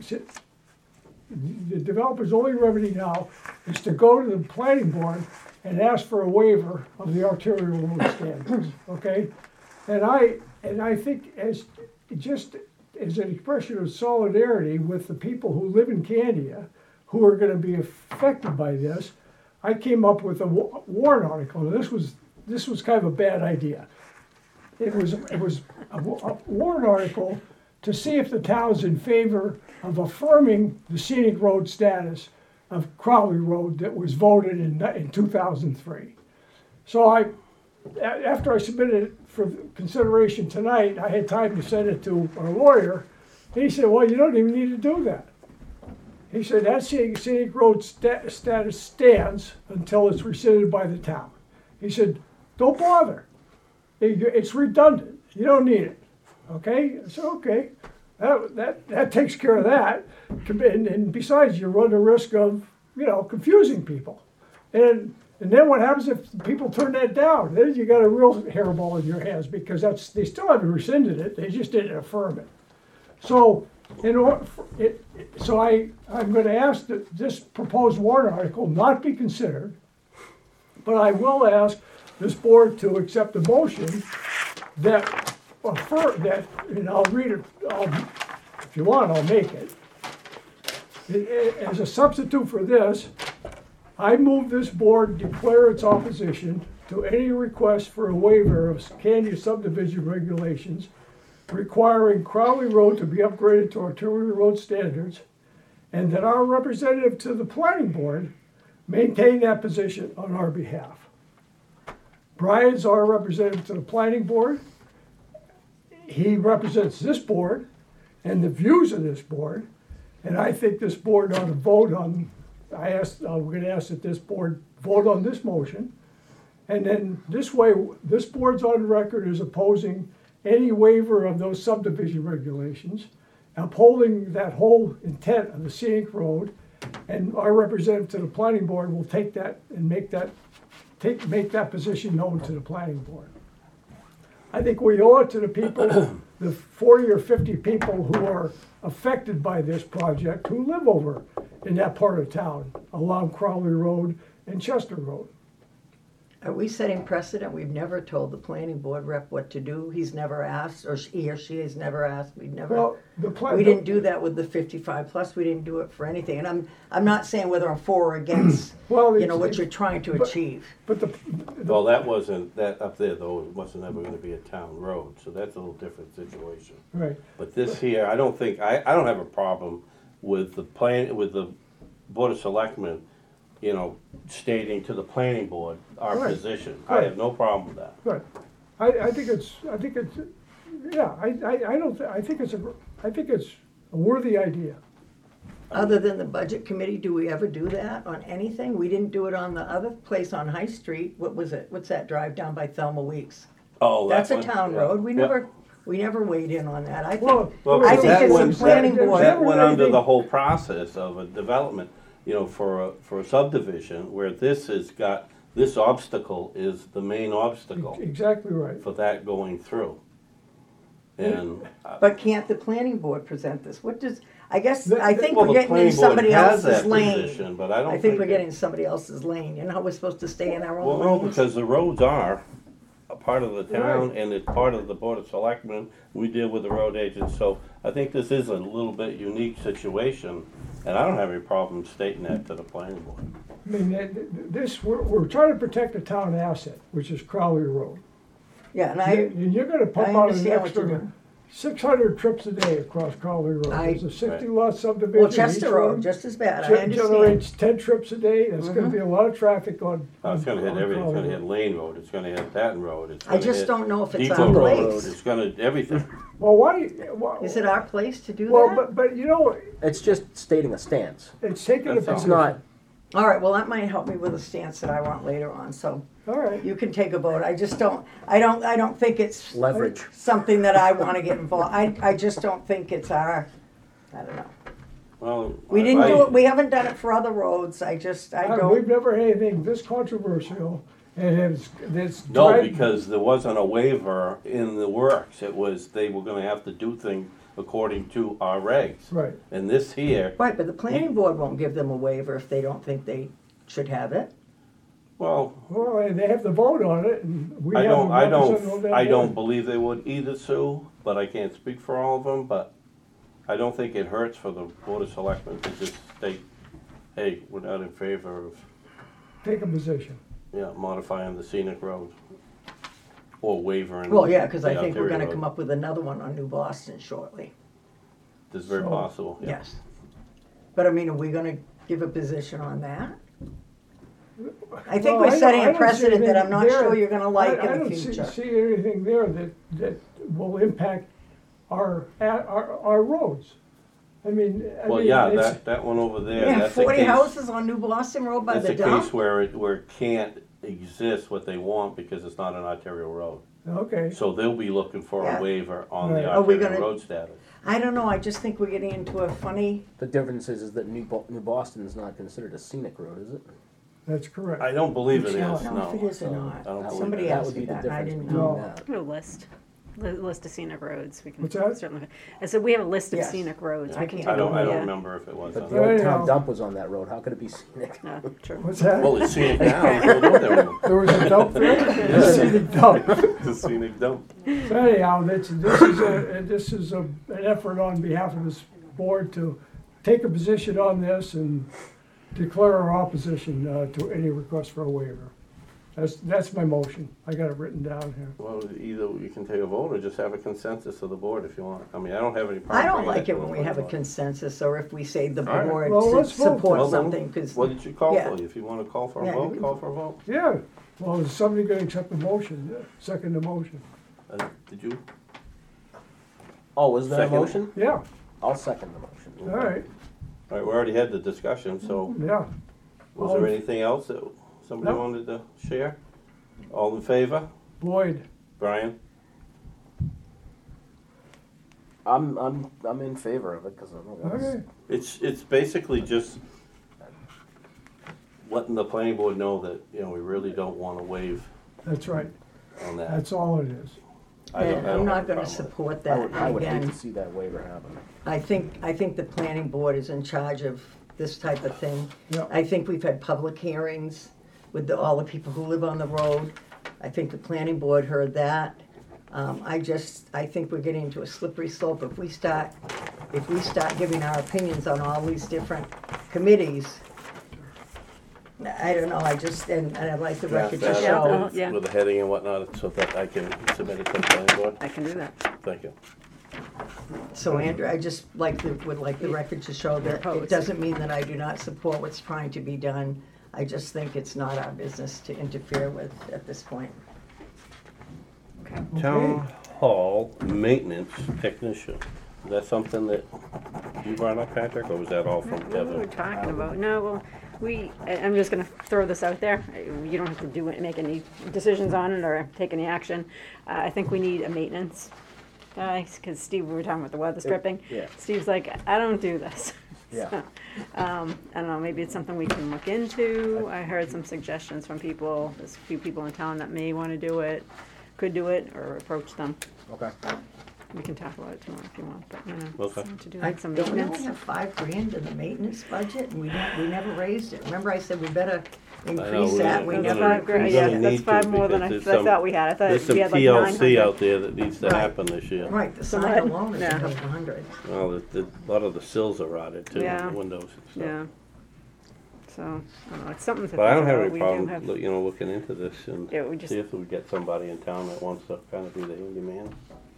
[SPEAKER 5] the developer's only remedy now is to go to the planning board and ask for a waiver of the arterial road standards, okay? And I, and I think as, just as an expression of solidarity with the people who live in Candia, who are gonna be affected by this, I came up with a wa- warrant article, and this was, this was kind of a bad idea. It was, it was a wa- a warrant article to see if the town's in favor of affirming the scenic road status of Crowley Road that was voted in, in two thousand three. So I, a- after I submitted it for consideration tonight, I had time to send it to our lawyer, and he said, well, you don't even need to do that. He said, that scenic, scenic road sta- status stands until it's rescinded by the town. He said, don't bother. It- It's redundant. You don't need it. Okay? I said, okay. That, that, that takes care of that. And, and besides, you run the risk of, you know, confusing people. And and then what happens if people turn that down? Then you got a real hairball in your hands, because that's, they still haven't rescinded it. They just didn't affirm it. So, in order, for it, so I, I'm gonna ask that this proposed warrant article not be considered, but I will ask this board to accept a motion that, affir- that, and I'll read it, I'll, if you want, I'll make it. It- it- As a substitute for this, I move this board declare its opposition to any request for a waiver of Canyon subdivision regulations requiring Crowley Road to be upgraded to arterial road standards, and that our representative to the planning board maintain that position on our behalf. Brian's our representative to the planning board. He represents this board and the views of this board, and I think this board ought to vote on, I asked, uh, we're gonna ask that this board vote on this motion. And then this way, this board's on record as opposing any waiver of those subdivision regulations, upholding that whole intent of the scenic road, and our representative to the planning board will take that and make that, take, make that position known to the planning board. I think we owe it to the people, the forty or fifty people who are affected by this project, who live over in that part of town, along Crowley Road and Chester Road.
[SPEAKER 3] Are we setting precedent? We've never told the planning board rep what to do. He's never asked, or he or she has never asked. We've never.
[SPEAKER 5] Well, the plan.
[SPEAKER 3] We didn't do that with the fifty-five plus. We didn't do it for anything. And I'm, I'm not saying whether I'm for or against,
[SPEAKER 5] Well,
[SPEAKER 3] you know,
[SPEAKER 5] it's-
[SPEAKER 3] what you're trying to
[SPEAKER 5] but-
[SPEAKER 3] achieve.
[SPEAKER 5] But the,
[SPEAKER 1] Well, that wasn't, that up there though, it wasn't ever gonna be a town road, so that's a little different situation.
[SPEAKER 5] right,
[SPEAKER 1] But this here, I don't think, I, I don't have a problem with the plan, with the Board of Selectmen, you know, stating to the planning board our
[SPEAKER 5] Right.
[SPEAKER 1] position. I have no problem with that.
[SPEAKER 5] right. I, I think it's, I think it's, yeah, I, I, I don't, thi- I think it's a, I think it's a worthy idea.
[SPEAKER 3] Other than the budget committee, do we ever do that on anything? We didn't do it on the other place on High Street. What was it? What's that drive down by Thelma Weeks?
[SPEAKER 1] Oh, that
[SPEAKER 3] That's a
[SPEAKER 1] one?
[SPEAKER 3] town
[SPEAKER 1] Yeah.
[SPEAKER 3] road. We
[SPEAKER 1] Yeah.
[SPEAKER 3] never, we never weighed in on that. I
[SPEAKER 5] Well,
[SPEAKER 3] think,
[SPEAKER 1] Well,
[SPEAKER 3] I
[SPEAKER 1] because
[SPEAKER 3] think
[SPEAKER 1] that
[SPEAKER 3] it's
[SPEAKER 1] went-
[SPEAKER 3] the planning
[SPEAKER 5] that-
[SPEAKER 3] board.
[SPEAKER 1] That went under the
[SPEAKER 5] Everything-
[SPEAKER 1] whole process of a development, you know, for a, for a subdivision, where this has got, this obstacle is the main obstacle
[SPEAKER 5] Exactly right.
[SPEAKER 1] for that going through. And, uh,
[SPEAKER 3] But can't the planning board present this? What does, I guess,
[SPEAKER 5] The-
[SPEAKER 3] I think
[SPEAKER 1] well,
[SPEAKER 3] we're
[SPEAKER 1] the
[SPEAKER 3] getting
[SPEAKER 1] planning
[SPEAKER 3] in
[SPEAKER 1] board
[SPEAKER 3] somebody
[SPEAKER 1] has
[SPEAKER 3] else's
[SPEAKER 1] that
[SPEAKER 3] lane.
[SPEAKER 1] position, but I don't
[SPEAKER 3] I
[SPEAKER 1] think.
[SPEAKER 3] think we're
[SPEAKER 1] it-
[SPEAKER 3] getting in somebody else's lane. You know how we're supposed to stay in our
[SPEAKER 1] Well,
[SPEAKER 3] own
[SPEAKER 1] no,
[SPEAKER 3] lanes?
[SPEAKER 1] because the roads are a part of the town and it's part of the Board of Selectmen. We deal with the road agents, so I think this is a little bit unique situation. And I don't have any problem stating that to the planning board.
[SPEAKER 5] I mean, th- th- this, we're, we're trying to protect a town asset, which is Crowley Road.
[SPEAKER 3] Yeah, and
[SPEAKER 5] You-
[SPEAKER 3] I,
[SPEAKER 5] And you're gonna pump
[SPEAKER 3] I
[SPEAKER 5] out an
[SPEAKER 3] understand what you're
[SPEAKER 5] extra
[SPEAKER 3] doing.
[SPEAKER 5] six hundred trips a day across Crowley Road.
[SPEAKER 3] I-
[SPEAKER 5] There's a sixty lot subdivision.
[SPEAKER 3] well,
[SPEAKER 5] each
[SPEAKER 3] Chester Road,
[SPEAKER 5] one
[SPEAKER 3] just as bad. I
[SPEAKER 5] gen-
[SPEAKER 3] understand. Mm-hmm.
[SPEAKER 5] Generates ten trips a day. That's gonna be a lot of traffic on.
[SPEAKER 1] Oh, it's gonna hit
[SPEAKER 5] on
[SPEAKER 1] everything, it's
[SPEAKER 5] Crowley
[SPEAKER 1] gonna hit
[SPEAKER 5] Road.
[SPEAKER 1] Lane Road, it's gonna hit Patton Road, it's
[SPEAKER 3] I
[SPEAKER 1] gonna
[SPEAKER 3] just
[SPEAKER 1] hit
[SPEAKER 3] don't know if it's
[SPEAKER 1] Depot
[SPEAKER 3] our
[SPEAKER 1] Road,
[SPEAKER 3] place.
[SPEAKER 1] it's gonna, everything.
[SPEAKER 5] Well, why, why?
[SPEAKER 3] Is it our place to do
[SPEAKER 5] Well,
[SPEAKER 3] that?
[SPEAKER 5] but, but you know,
[SPEAKER 2] It's just stating a stance.
[SPEAKER 5] it's taking a
[SPEAKER 1] That's all.
[SPEAKER 2] It's
[SPEAKER 5] position.
[SPEAKER 2] not,
[SPEAKER 3] All right, well, that might help me with a stance that I want later on, so
[SPEAKER 5] All right.
[SPEAKER 3] you can take a vote. I just don't, I don't, I don't think it's
[SPEAKER 2] leverage.
[SPEAKER 3] something that I wanna get involved. I, I just don't think it's our, I don't know.
[SPEAKER 1] Well,
[SPEAKER 3] We didn't
[SPEAKER 1] I-
[SPEAKER 3] do it, we haven't done it for other roads. I just, I
[SPEAKER 5] Uh, We've
[SPEAKER 3] don't,
[SPEAKER 5] never had anything this controversial and it's, it's.
[SPEAKER 1] No,
[SPEAKER 5] drive-
[SPEAKER 1] because there wasn't a waiver in the works, it was, they were gonna have to do things according to our regs.
[SPEAKER 5] Right.
[SPEAKER 1] And this here,
[SPEAKER 3] right, but the planning board won't give them a waiver if they don't think they should have it.
[SPEAKER 1] well,
[SPEAKER 5] Well, they have to vote on it and we
[SPEAKER 1] I
[SPEAKER 5] have a
[SPEAKER 1] don't, I
[SPEAKER 5] representative on
[SPEAKER 1] don't,
[SPEAKER 5] that
[SPEAKER 1] I don't
[SPEAKER 5] board.
[SPEAKER 1] believe they would either, Sue, but I can't speak for all of them, but I don't think it hurts for the Board of Selectmen to just state, hey, we're not in favor of,
[SPEAKER 5] Take a position.
[SPEAKER 1] yeah, modifying the scenic road. Or waivering.
[SPEAKER 3] Well, yeah, cause I
[SPEAKER 1] the
[SPEAKER 3] think we're
[SPEAKER 1] arterial
[SPEAKER 3] gonna
[SPEAKER 1] road.
[SPEAKER 3] come up with another one on New Boston shortly.
[SPEAKER 1] It's very
[SPEAKER 5] So-
[SPEAKER 1] possible, yeah.
[SPEAKER 3] Yes. But I mean, are we gonna give a position on that? I think
[SPEAKER 5] Well,
[SPEAKER 3] we're
[SPEAKER 5] don't-
[SPEAKER 3] setting
[SPEAKER 5] I
[SPEAKER 3] a
[SPEAKER 5] don't see
[SPEAKER 3] precedent that I'm
[SPEAKER 5] anything
[SPEAKER 3] not
[SPEAKER 5] there.
[SPEAKER 3] sure you're gonna like
[SPEAKER 5] I- I
[SPEAKER 3] in
[SPEAKER 5] don't
[SPEAKER 3] the
[SPEAKER 5] see-
[SPEAKER 3] future.
[SPEAKER 5] See anything there that, that will impact our, our, our roads. I mean, I
[SPEAKER 1] Well,
[SPEAKER 5] mean,
[SPEAKER 1] yeah,
[SPEAKER 5] it's-
[SPEAKER 1] that, that one over there,
[SPEAKER 3] Yeah,
[SPEAKER 1] that's a
[SPEAKER 3] forty
[SPEAKER 1] case,
[SPEAKER 3] houses on New Boston Road by
[SPEAKER 1] that's
[SPEAKER 3] the
[SPEAKER 1] a case
[SPEAKER 3] dump?
[SPEAKER 1] where it, where it can't exist what they want because it's not an arterial road.
[SPEAKER 5] Okay,
[SPEAKER 1] So they'll be looking for
[SPEAKER 3] Yeah.
[SPEAKER 1] a waiver on the
[SPEAKER 5] Right.
[SPEAKER 3] Are we
[SPEAKER 1] arterial
[SPEAKER 3] gonna-
[SPEAKER 1] road status.
[SPEAKER 3] I don't know, I just think we're getting into a funny,
[SPEAKER 2] the difference is, is that New, Bo- New Boston is not considered a scenic road, is it?
[SPEAKER 5] that's correct.
[SPEAKER 1] I don't believe it
[SPEAKER 3] no,
[SPEAKER 1] is,
[SPEAKER 3] no,
[SPEAKER 1] no.
[SPEAKER 3] if it is or
[SPEAKER 2] So,
[SPEAKER 3] not.
[SPEAKER 1] I don't believe
[SPEAKER 3] Somebody
[SPEAKER 1] it.
[SPEAKER 2] That
[SPEAKER 3] asked
[SPEAKER 2] would
[SPEAKER 3] me
[SPEAKER 2] be the
[SPEAKER 3] that, and I
[SPEAKER 2] difference
[SPEAKER 3] didn't
[SPEAKER 5] No.
[SPEAKER 3] know.
[SPEAKER 2] between that.
[SPEAKER 7] We have a list, Li- list of scenic roads, we can
[SPEAKER 5] What's that?
[SPEAKER 7] certainly, I said, we have a list of
[SPEAKER 3] Yes.
[SPEAKER 7] scenic roads,
[SPEAKER 3] I
[SPEAKER 7] we can
[SPEAKER 3] can't-
[SPEAKER 7] take
[SPEAKER 1] I
[SPEAKER 7] a
[SPEAKER 1] don't, I
[SPEAKER 7] look
[SPEAKER 1] don't
[SPEAKER 7] at.
[SPEAKER 1] remember if it was.
[SPEAKER 2] But
[SPEAKER 1] on
[SPEAKER 2] the
[SPEAKER 1] there.
[SPEAKER 2] old
[SPEAKER 5] Anyhow.
[SPEAKER 2] town dump was on that road, how could it be scenic?
[SPEAKER 7] No, true.
[SPEAKER 5] What's that?
[SPEAKER 1] Well, it's scenic now, don't go there anymore.
[SPEAKER 5] There was a dump there? You see the dump.
[SPEAKER 1] It's a scenic dump.
[SPEAKER 5] So anyhow, this, this is a, this is a, an effort on behalf of this board to take a position on this and declare our opposition uh, to any request for a waiver. That's, that's my motion. I got it written down here.
[SPEAKER 1] Well, either you can take a vote or just have a consensus of the board if you want. I mean, I don't have any problem.
[SPEAKER 3] I don't
[SPEAKER 1] bringing
[SPEAKER 3] like
[SPEAKER 1] to
[SPEAKER 3] it
[SPEAKER 1] the
[SPEAKER 3] when we
[SPEAKER 1] board.
[SPEAKER 3] have a consensus, or if we say the
[SPEAKER 1] All right.
[SPEAKER 3] board
[SPEAKER 5] Well,
[SPEAKER 3] su-
[SPEAKER 5] let's vote.
[SPEAKER 1] Well,
[SPEAKER 3] supports
[SPEAKER 1] then,
[SPEAKER 3] something, cause,
[SPEAKER 1] What did you call
[SPEAKER 3] Yeah.
[SPEAKER 1] for? If you wanna call for a
[SPEAKER 3] Yeah, you
[SPEAKER 1] vote,
[SPEAKER 3] can-
[SPEAKER 1] call for a vote.
[SPEAKER 5] Yeah, well, is somebody gonna accept the motion? Yeah, second the motion.
[SPEAKER 1] Uh, Did you?
[SPEAKER 2] Oh, is that a
[SPEAKER 1] Second.
[SPEAKER 2] motion?
[SPEAKER 5] Yeah,
[SPEAKER 2] I'll second the motion.
[SPEAKER 5] all right,
[SPEAKER 1] All right, we already had the discussion, so
[SPEAKER 5] yeah.
[SPEAKER 1] was
[SPEAKER 5] All
[SPEAKER 1] there
[SPEAKER 5] in-
[SPEAKER 1] anything else that somebody
[SPEAKER 5] No.
[SPEAKER 1] wanted to share? All in favor?
[SPEAKER 5] Boyd,
[SPEAKER 1] Brian?
[SPEAKER 2] I'm, I'm, I'm in favor of it, cause I'm.
[SPEAKER 5] okay,
[SPEAKER 1] It's, it's basically just letting the planning board know that, you know, we really don't wanna waive
[SPEAKER 5] that's right.
[SPEAKER 1] on that.
[SPEAKER 5] That's all it is.
[SPEAKER 1] I don't-
[SPEAKER 3] and
[SPEAKER 1] I don't
[SPEAKER 3] I'm
[SPEAKER 1] have
[SPEAKER 3] not
[SPEAKER 1] a
[SPEAKER 3] gonna
[SPEAKER 1] problem with it.
[SPEAKER 3] support
[SPEAKER 2] I
[SPEAKER 3] that
[SPEAKER 2] would, I would hate
[SPEAKER 3] again.
[SPEAKER 2] to see that waiver happen.
[SPEAKER 3] I think, I think the planning board is in charge of this type of thing.
[SPEAKER 5] Yeah.
[SPEAKER 3] I think we've had public hearings with the, all the people who live on the road. I think the planning board heard that. Um, I just, I think we're getting into a slippery slope. If we start, if we start giving our opinions on all these different committees, I don't know, I just, and, and I'd like the record to
[SPEAKER 1] Draft that
[SPEAKER 3] show.
[SPEAKER 1] up
[SPEAKER 7] Yeah.
[SPEAKER 1] With a heading and whatnot, so that I can submit it to the planning board.
[SPEAKER 7] I can do that.
[SPEAKER 1] Thank you.
[SPEAKER 3] So Andrew, I just like the, would like the record to show that it
[SPEAKER 7] Opposed.
[SPEAKER 3] doesn't mean that I do not support what's trying to be done. I just think it's not our business to interfere with at this point.
[SPEAKER 1] Town hall maintenance technician. Is that something that you brought up, Patrick, or was that all from
[SPEAKER 7] What were we
[SPEAKER 1] Kevin?
[SPEAKER 7] talking about? No, well, we, I- I'm just gonna throw this out there. You don't have to do it, make any decisions on it or take any action. Uh, I think we need a maintenance guy, because Steve, we were talking about the weather stripping.
[SPEAKER 2] yeah.
[SPEAKER 7] Steve's like, I don't do this.
[SPEAKER 2] Yeah.
[SPEAKER 7] So, Um, I don't know, maybe it's something we can look into. I heard some suggestions from people, there's a few people in town that may wanna do it, could do it, or approach them.
[SPEAKER 2] Okay.
[SPEAKER 7] We can talk about it tomorrow if you want, but, you know,
[SPEAKER 1] Okay.
[SPEAKER 7] something to do
[SPEAKER 3] I
[SPEAKER 7] like some
[SPEAKER 3] don't we only
[SPEAKER 7] maintenance.
[SPEAKER 3] have five grand in the maintenance budget, and we don't, we never raised it. Remember I said we better increase
[SPEAKER 1] we're
[SPEAKER 3] that,
[SPEAKER 1] gonna-
[SPEAKER 3] we
[SPEAKER 1] we're
[SPEAKER 7] That's
[SPEAKER 3] never
[SPEAKER 1] gonna-
[SPEAKER 7] five grand,
[SPEAKER 3] increased
[SPEAKER 1] we're
[SPEAKER 7] yeah,
[SPEAKER 1] gonna
[SPEAKER 3] it.
[SPEAKER 7] that's
[SPEAKER 1] need
[SPEAKER 7] five
[SPEAKER 1] to,
[SPEAKER 7] more than I,
[SPEAKER 1] because
[SPEAKER 7] I
[SPEAKER 1] there's
[SPEAKER 7] thought
[SPEAKER 1] some-
[SPEAKER 7] we had. I
[SPEAKER 1] There's
[SPEAKER 7] thought
[SPEAKER 1] some
[SPEAKER 7] we had like nine
[SPEAKER 1] P L C
[SPEAKER 7] hundred.
[SPEAKER 1] out there that needs to
[SPEAKER 3] Right.
[SPEAKER 1] happen this year.
[SPEAKER 3] Right, the
[SPEAKER 7] Some
[SPEAKER 3] sign
[SPEAKER 7] lead?
[SPEAKER 3] alone is
[SPEAKER 7] Yeah.
[SPEAKER 3] about a hundred.
[SPEAKER 1] Well, the, the, a lot of the sills are rotted too,
[SPEAKER 7] Yeah.
[SPEAKER 1] the windows and stuff.
[SPEAKER 7] Yeah. So, I don't know, it's something to
[SPEAKER 1] But I don't
[SPEAKER 7] think
[SPEAKER 1] have
[SPEAKER 7] about.
[SPEAKER 1] any
[SPEAKER 7] We do
[SPEAKER 1] problem,
[SPEAKER 7] have-
[SPEAKER 1] loo- you know, looking into this and
[SPEAKER 7] Yeah, we just,
[SPEAKER 1] see if we get somebody in town that wants to kind of be the handyman.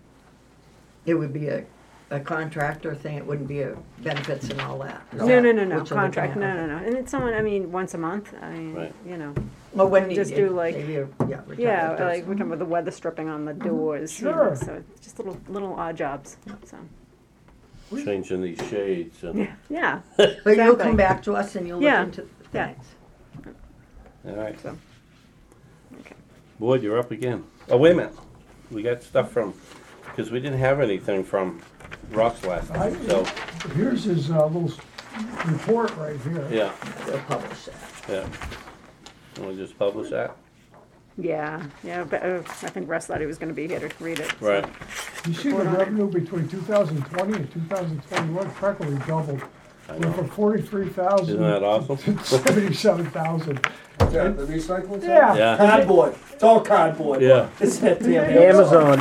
[SPEAKER 3] It would be a, a contractor thing, it wouldn't be a benefits and all that. Is
[SPEAKER 7] no,
[SPEAKER 3] that
[SPEAKER 7] no, no, no,
[SPEAKER 3] what you're looking
[SPEAKER 7] contract,
[SPEAKER 3] at?
[SPEAKER 7] no, no, no. And it's someone, I mean, once a month, I mean,
[SPEAKER 1] Right.
[SPEAKER 7] you know.
[SPEAKER 3] Well, when you
[SPEAKER 7] Just do like-
[SPEAKER 3] maybe a, yeah, retired
[SPEAKER 7] Yeah,
[SPEAKER 3] person.
[SPEAKER 7] like, we're talking about the weather stripping on the doors. you know,
[SPEAKER 5] Sure.
[SPEAKER 7] So it's just little, little odd jobs, so.
[SPEAKER 1] Changing these shades and,
[SPEAKER 7] Yeah, yeah,
[SPEAKER 3] But you'll
[SPEAKER 7] exactly.
[SPEAKER 3] come back to us and you'll look
[SPEAKER 7] Yeah,
[SPEAKER 3] into,
[SPEAKER 7] yeah.
[SPEAKER 3] thanks.
[SPEAKER 1] all right.
[SPEAKER 7] So, okay.
[SPEAKER 1] Boyd, you're up again. Oh, wait a minute. We got stuff from, because we didn't have anything from Ross last
[SPEAKER 5] I-
[SPEAKER 1] time, so,
[SPEAKER 5] Here's his uh, little s- report right here.
[SPEAKER 1] yeah,
[SPEAKER 3] They'll publish that.
[SPEAKER 1] yeah. Want to just publish that?
[SPEAKER 7] Yeah, yeah, but uh, I think Russ thought he was gonna be here to read it. so-
[SPEAKER 1] Right.
[SPEAKER 5] You see the
[SPEAKER 7] Report on it.
[SPEAKER 5] revenue between two thousand twenty and two thousand twenty-one practically doubled.
[SPEAKER 1] I
[SPEAKER 5] Went
[SPEAKER 1] know.
[SPEAKER 5] from forty-three thousand.
[SPEAKER 1] Isn't that awesome?
[SPEAKER 5] To seventy-seven thousand.
[SPEAKER 10] Is that the recycling center?
[SPEAKER 5] Yeah.
[SPEAKER 1] Yeah.
[SPEAKER 10] Cardboard, it's all cardboard.
[SPEAKER 1] Yeah.
[SPEAKER 10] It's that damn.
[SPEAKER 2] Amazon.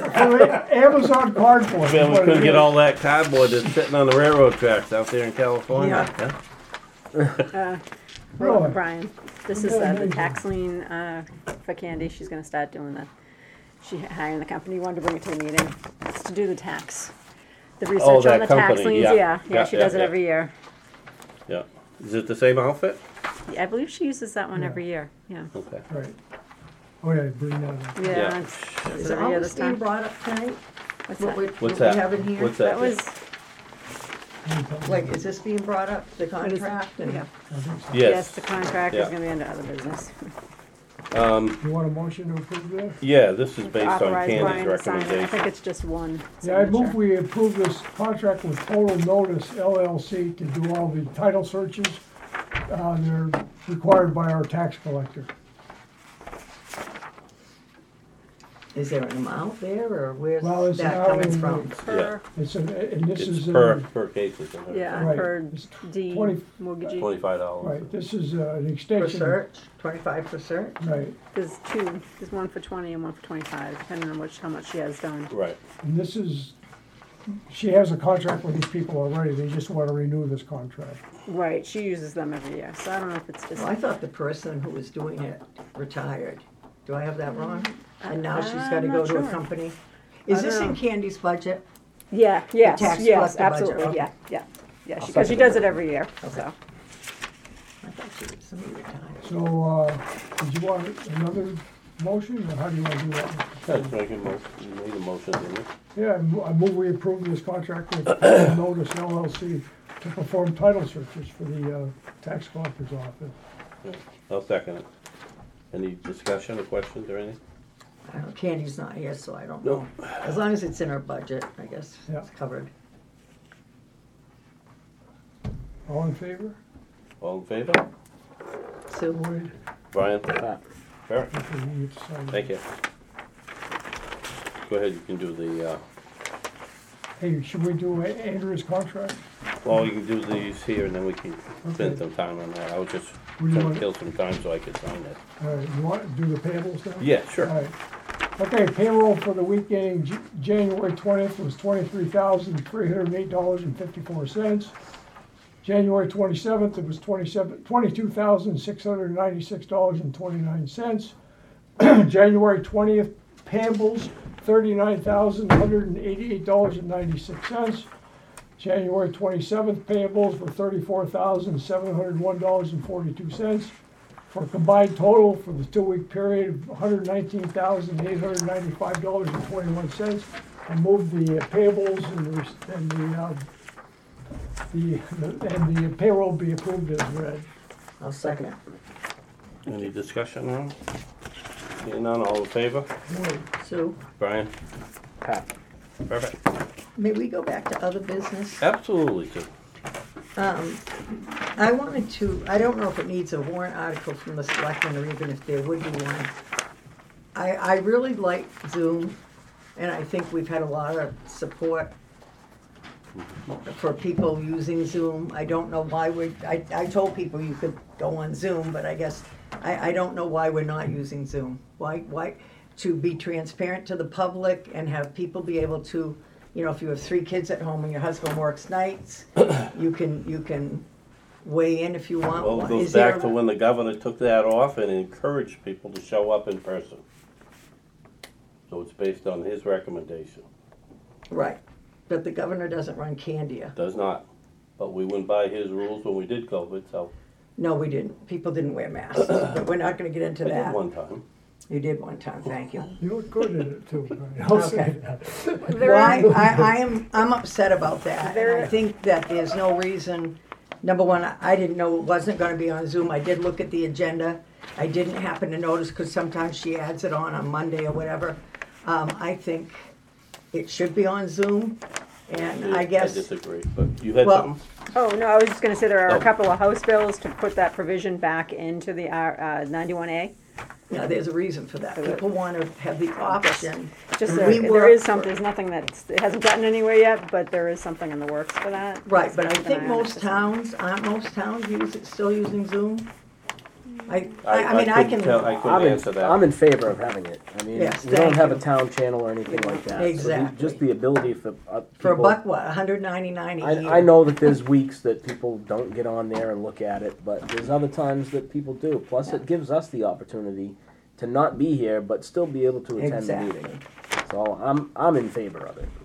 [SPEAKER 5] Amazon cardboard.
[SPEAKER 1] Man, we
[SPEAKER 5] is what
[SPEAKER 1] couldn't
[SPEAKER 5] it
[SPEAKER 1] get
[SPEAKER 5] is.
[SPEAKER 1] all that cardboard that's sitting on the railroad tracks out there in California.
[SPEAKER 3] Yeah.
[SPEAKER 7] Uh,
[SPEAKER 5] Really?
[SPEAKER 7] well, Brian, this is
[SPEAKER 5] Okay,
[SPEAKER 7] uh, the
[SPEAKER 5] amazing.
[SPEAKER 7] tax lien uh, for Candy. She's gonna start doing the, she hiring the company, wanted to bring it to the meeting. It's to do the tax. The research on
[SPEAKER 1] Oh, that
[SPEAKER 7] the tax
[SPEAKER 1] company,
[SPEAKER 7] liens,
[SPEAKER 1] yeah.
[SPEAKER 7] yeah,
[SPEAKER 1] Yeah,
[SPEAKER 7] yeah, she
[SPEAKER 1] yeah,
[SPEAKER 7] does it
[SPEAKER 1] yeah.
[SPEAKER 7] every year.
[SPEAKER 1] Yeah. Is it the same outfit?
[SPEAKER 7] I believe she uses that one
[SPEAKER 5] Yeah.
[SPEAKER 7] every year, yeah.
[SPEAKER 1] Okay.
[SPEAKER 5] Right. Oh, yeah, bring that up.
[SPEAKER 7] Yeah,
[SPEAKER 1] Yeah.
[SPEAKER 7] it's,
[SPEAKER 3] Is
[SPEAKER 7] it's
[SPEAKER 3] it
[SPEAKER 7] every
[SPEAKER 3] all
[SPEAKER 7] year
[SPEAKER 3] this
[SPEAKER 7] this
[SPEAKER 3] being
[SPEAKER 7] time.
[SPEAKER 3] brought up tonight?
[SPEAKER 7] What's
[SPEAKER 3] What
[SPEAKER 7] that?
[SPEAKER 3] we,
[SPEAKER 1] What's
[SPEAKER 3] what we
[SPEAKER 1] that?
[SPEAKER 3] have in here?
[SPEAKER 1] What's that?
[SPEAKER 7] That was,
[SPEAKER 3] Like, is this being brought up, the
[SPEAKER 7] what is,
[SPEAKER 3] contract? and-
[SPEAKER 7] yeah,
[SPEAKER 5] I think so.
[SPEAKER 7] yes,
[SPEAKER 1] Yes.
[SPEAKER 7] the contract is
[SPEAKER 1] Yeah.
[SPEAKER 7] gonna be under other business.
[SPEAKER 1] Um,
[SPEAKER 5] You want a motion to approve this?
[SPEAKER 1] yeah, this is based on
[SPEAKER 7] Authorize
[SPEAKER 1] Candy's
[SPEAKER 7] Brian to sign it. I think
[SPEAKER 1] recommendation.
[SPEAKER 7] it's just one
[SPEAKER 5] Yeah, I move
[SPEAKER 7] signature.
[SPEAKER 5] we approve this contract with Total Notice L L C to do all the title searches. Uh, they're required by our tax collector.
[SPEAKER 3] Is there an amount there, or where's
[SPEAKER 5] Well, it's an
[SPEAKER 3] that coming
[SPEAKER 5] hourly
[SPEAKER 3] from?
[SPEAKER 5] rate.
[SPEAKER 7] Per,
[SPEAKER 5] It's a, and this
[SPEAKER 1] It's
[SPEAKER 5] is,
[SPEAKER 1] per,
[SPEAKER 5] uh,
[SPEAKER 1] per case, isn't it?
[SPEAKER 7] yeah,
[SPEAKER 5] Right.
[SPEAKER 7] per
[SPEAKER 5] It's
[SPEAKER 7] D
[SPEAKER 5] twenty-
[SPEAKER 7] mortgagee.
[SPEAKER 1] Twenty-five dollars.
[SPEAKER 5] right, this is uh, an
[SPEAKER 3] For
[SPEAKER 5] extension.
[SPEAKER 3] search, twenty-five for search?
[SPEAKER 5] Right,
[SPEAKER 7] There's two, there's one for twenty and one for twenty-five, depending on which, how much she has done.
[SPEAKER 1] Right.
[SPEAKER 5] and this is, she has a contract with these people already, they just wanna renew this contract.
[SPEAKER 7] Right, she uses them every year, so I don't know if it's just.
[SPEAKER 3] Well, I thought the person who was doing it retired. Do I have that wrong? And now she's
[SPEAKER 7] I'm
[SPEAKER 3] gotta
[SPEAKER 7] not
[SPEAKER 3] go to a
[SPEAKER 7] sure.
[SPEAKER 3] company?
[SPEAKER 7] I
[SPEAKER 3] Is this
[SPEAKER 7] don't
[SPEAKER 3] in
[SPEAKER 7] know.
[SPEAKER 3] Candy's budget?
[SPEAKER 7] Yeah, yes,
[SPEAKER 3] tax
[SPEAKER 7] yes,
[SPEAKER 3] collector budget,
[SPEAKER 7] absolutely,
[SPEAKER 3] okay.
[SPEAKER 7] yeah, yeah, yeah,
[SPEAKER 2] I'll
[SPEAKER 7] because she
[SPEAKER 2] second
[SPEAKER 7] does
[SPEAKER 2] it.
[SPEAKER 7] it every year,
[SPEAKER 3] Okay.
[SPEAKER 7] so.
[SPEAKER 3] I thought she was somebody retired.
[SPEAKER 5] So, uh, did you want another motion, or how do you wanna do that?
[SPEAKER 1] Yeah, just make a mo, you made a motion, didn't you?
[SPEAKER 5] Yeah, I mo- I move we approve this contract with Total Notice L L C to perform title searches for the, uh, tax collector's office.
[SPEAKER 1] Yeah. I'll second it. Any discussion or questions or anything?
[SPEAKER 3] I don't, Candy's not here, so I don't know. As long as it's in her budget, I guess
[SPEAKER 5] Yeah.
[SPEAKER 3] it's covered.
[SPEAKER 5] All in favor?
[SPEAKER 1] All in favor?
[SPEAKER 3] Sue?
[SPEAKER 5] Wade?
[SPEAKER 1] Brian?
[SPEAKER 2] Aye.
[SPEAKER 1] Fair?
[SPEAKER 5] Okay, you get to sign.
[SPEAKER 1] Thank you. Go ahead, you can do the, uh,
[SPEAKER 5] Hey, should we do A- Andrew's contract?
[SPEAKER 1] Well, you can do these here and then we can spend
[SPEAKER 5] Okay.
[SPEAKER 1] some time on that. I was just
[SPEAKER 5] What do you
[SPEAKER 1] trying to
[SPEAKER 5] want?
[SPEAKER 1] kill some time so I could sign it.
[SPEAKER 5] All right, you want to do the payables now?
[SPEAKER 1] Yeah, sure.
[SPEAKER 5] All right. Okay, payroll for the week ending J- January twentieth was twenty-three thousand, three hundred and eight dollars and fifty-four cents. January twenty-seventh, it was twenty-seven, twenty-two thousand, six hundred and ninety-six dollars and twenty-nine cents. January twentieth, payables, thirty-nine thousand, one hundred and eighty-eight dollars and ninety-six cents. January twenty-seventh, payables were thirty-four thousand, seven hundred and one dollars and forty-two cents. For a combined total for the two-week period of one hundred nineteen thousand, eight hundred ninety-five dollars and twenty-one cents. I move the uh, payables and the, rec- and the, uh, the, the- and the payroll be approved as read.
[SPEAKER 3] I'll second.
[SPEAKER 1] Any discussion now? Seeing none, all in favor?
[SPEAKER 3] Sue,
[SPEAKER 1] Brian?
[SPEAKER 2] Pat.
[SPEAKER 1] Perfect.
[SPEAKER 3] may we go back to other business?
[SPEAKER 1] Absolutely, Sue.
[SPEAKER 3] Um, I wanted to, I don't know if it needs a warrant article from the selectmen or even if there would be one. I, I really like Zoom, and I think we've had a lot of support for people using Zoom. I don't know why we, I, I told people you could go on Zoom, but I guess, I, I don't know why we're not using Zoom. Why, why, to be transparent to the public and have people be able to, you know, if you have three kids at home and your husband works nights, you can, you can weigh in if you want.
[SPEAKER 1] Well, it goes
[SPEAKER 3] Is there-
[SPEAKER 1] back to when the governor took that off and encouraged people to show up in person. So it's based on his recommendation.
[SPEAKER 3] Right, but the governor doesn't run Candia.
[SPEAKER 1] Does not. But we went by his rules when we did COVID, so
[SPEAKER 3] No, we didn't. People didn't wear masks, but we're not gonna get into
[SPEAKER 1] I did
[SPEAKER 3] that.
[SPEAKER 1] one time.
[SPEAKER 3] You did one time, thank you.
[SPEAKER 5] You look good in it too, Brian. I'll say
[SPEAKER 3] Okay.
[SPEAKER 5] that.
[SPEAKER 7] There
[SPEAKER 3] Well, I,
[SPEAKER 7] are,
[SPEAKER 3] I, I am, I'm upset about that. And I
[SPEAKER 7] There-
[SPEAKER 3] think that there's no reason, number one, I- I didn't know it wasn't gonna be on Zoom. I did look at the agenda. I didn't happen to notice, cause sometimes she adds it on on Monday or whatever. Um, I think it should be on Zoom, and I guess,
[SPEAKER 1] disagree, but you had
[SPEAKER 3] Well-
[SPEAKER 1] something?
[SPEAKER 7] oh, no, I was just gonna say there are
[SPEAKER 1] Oh.
[SPEAKER 7] a couple of House bills to put that provision back into the uh, ninety-one A.
[SPEAKER 3] you know, there's a reason for that. People wanna have the option.
[SPEAKER 7] Just
[SPEAKER 3] We
[SPEAKER 7] there, there
[SPEAKER 3] work
[SPEAKER 7] is
[SPEAKER 3] for-
[SPEAKER 7] something, there's nothing that's, it hasn't gotten anywhere yet, but there is something in the works for that.
[SPEAKER 3] Right, but I
[SPEAKER 7] Keep an
[SPEAKER 3] think
[SPEAKER 7] eye on it.
[SPEAKER 3] most towns, aren't most towns use it, still using Zoom? I, I, I mean, I
[SPEAKER 1] couldn't
[SPEAKER 3] can.
[SPEAKER 1] tell- I
[SPEAKER 2] I'm
[SPEAKER 1] couldn't
[SPEAKER 2] in,
[SPEAKER 1] answer that.
[SPEAKER 2] I'm in favor of having it. I mean,
[SPEAKER 3] Yes,
[SPEAKER 2] we don't
[SPEAKER 3] thank
[SPEAKER 2] have a
[SPEAKER 3] you.
[SPEAKER 2] town channel or anything like that. So the-
[SPEAKER 3] Exactly.
[SPEAKER 2] Just the ability for uh,
[SPEAKER 3] For a
[SPEAKER 2] people-
[SPEAKER 3] buck, what, a hundred ninety-nine a year?
[SPEAKER 2] I, I know that there's weeks that people don't get on there and look at it, but there's other times that people do. Plus, it gives us the opportunity to not be here, but still be able to attend the
[SPEAKER 3] Exactly.
[SPEAKER 2] meeting. So I'm, I'm in favor of it.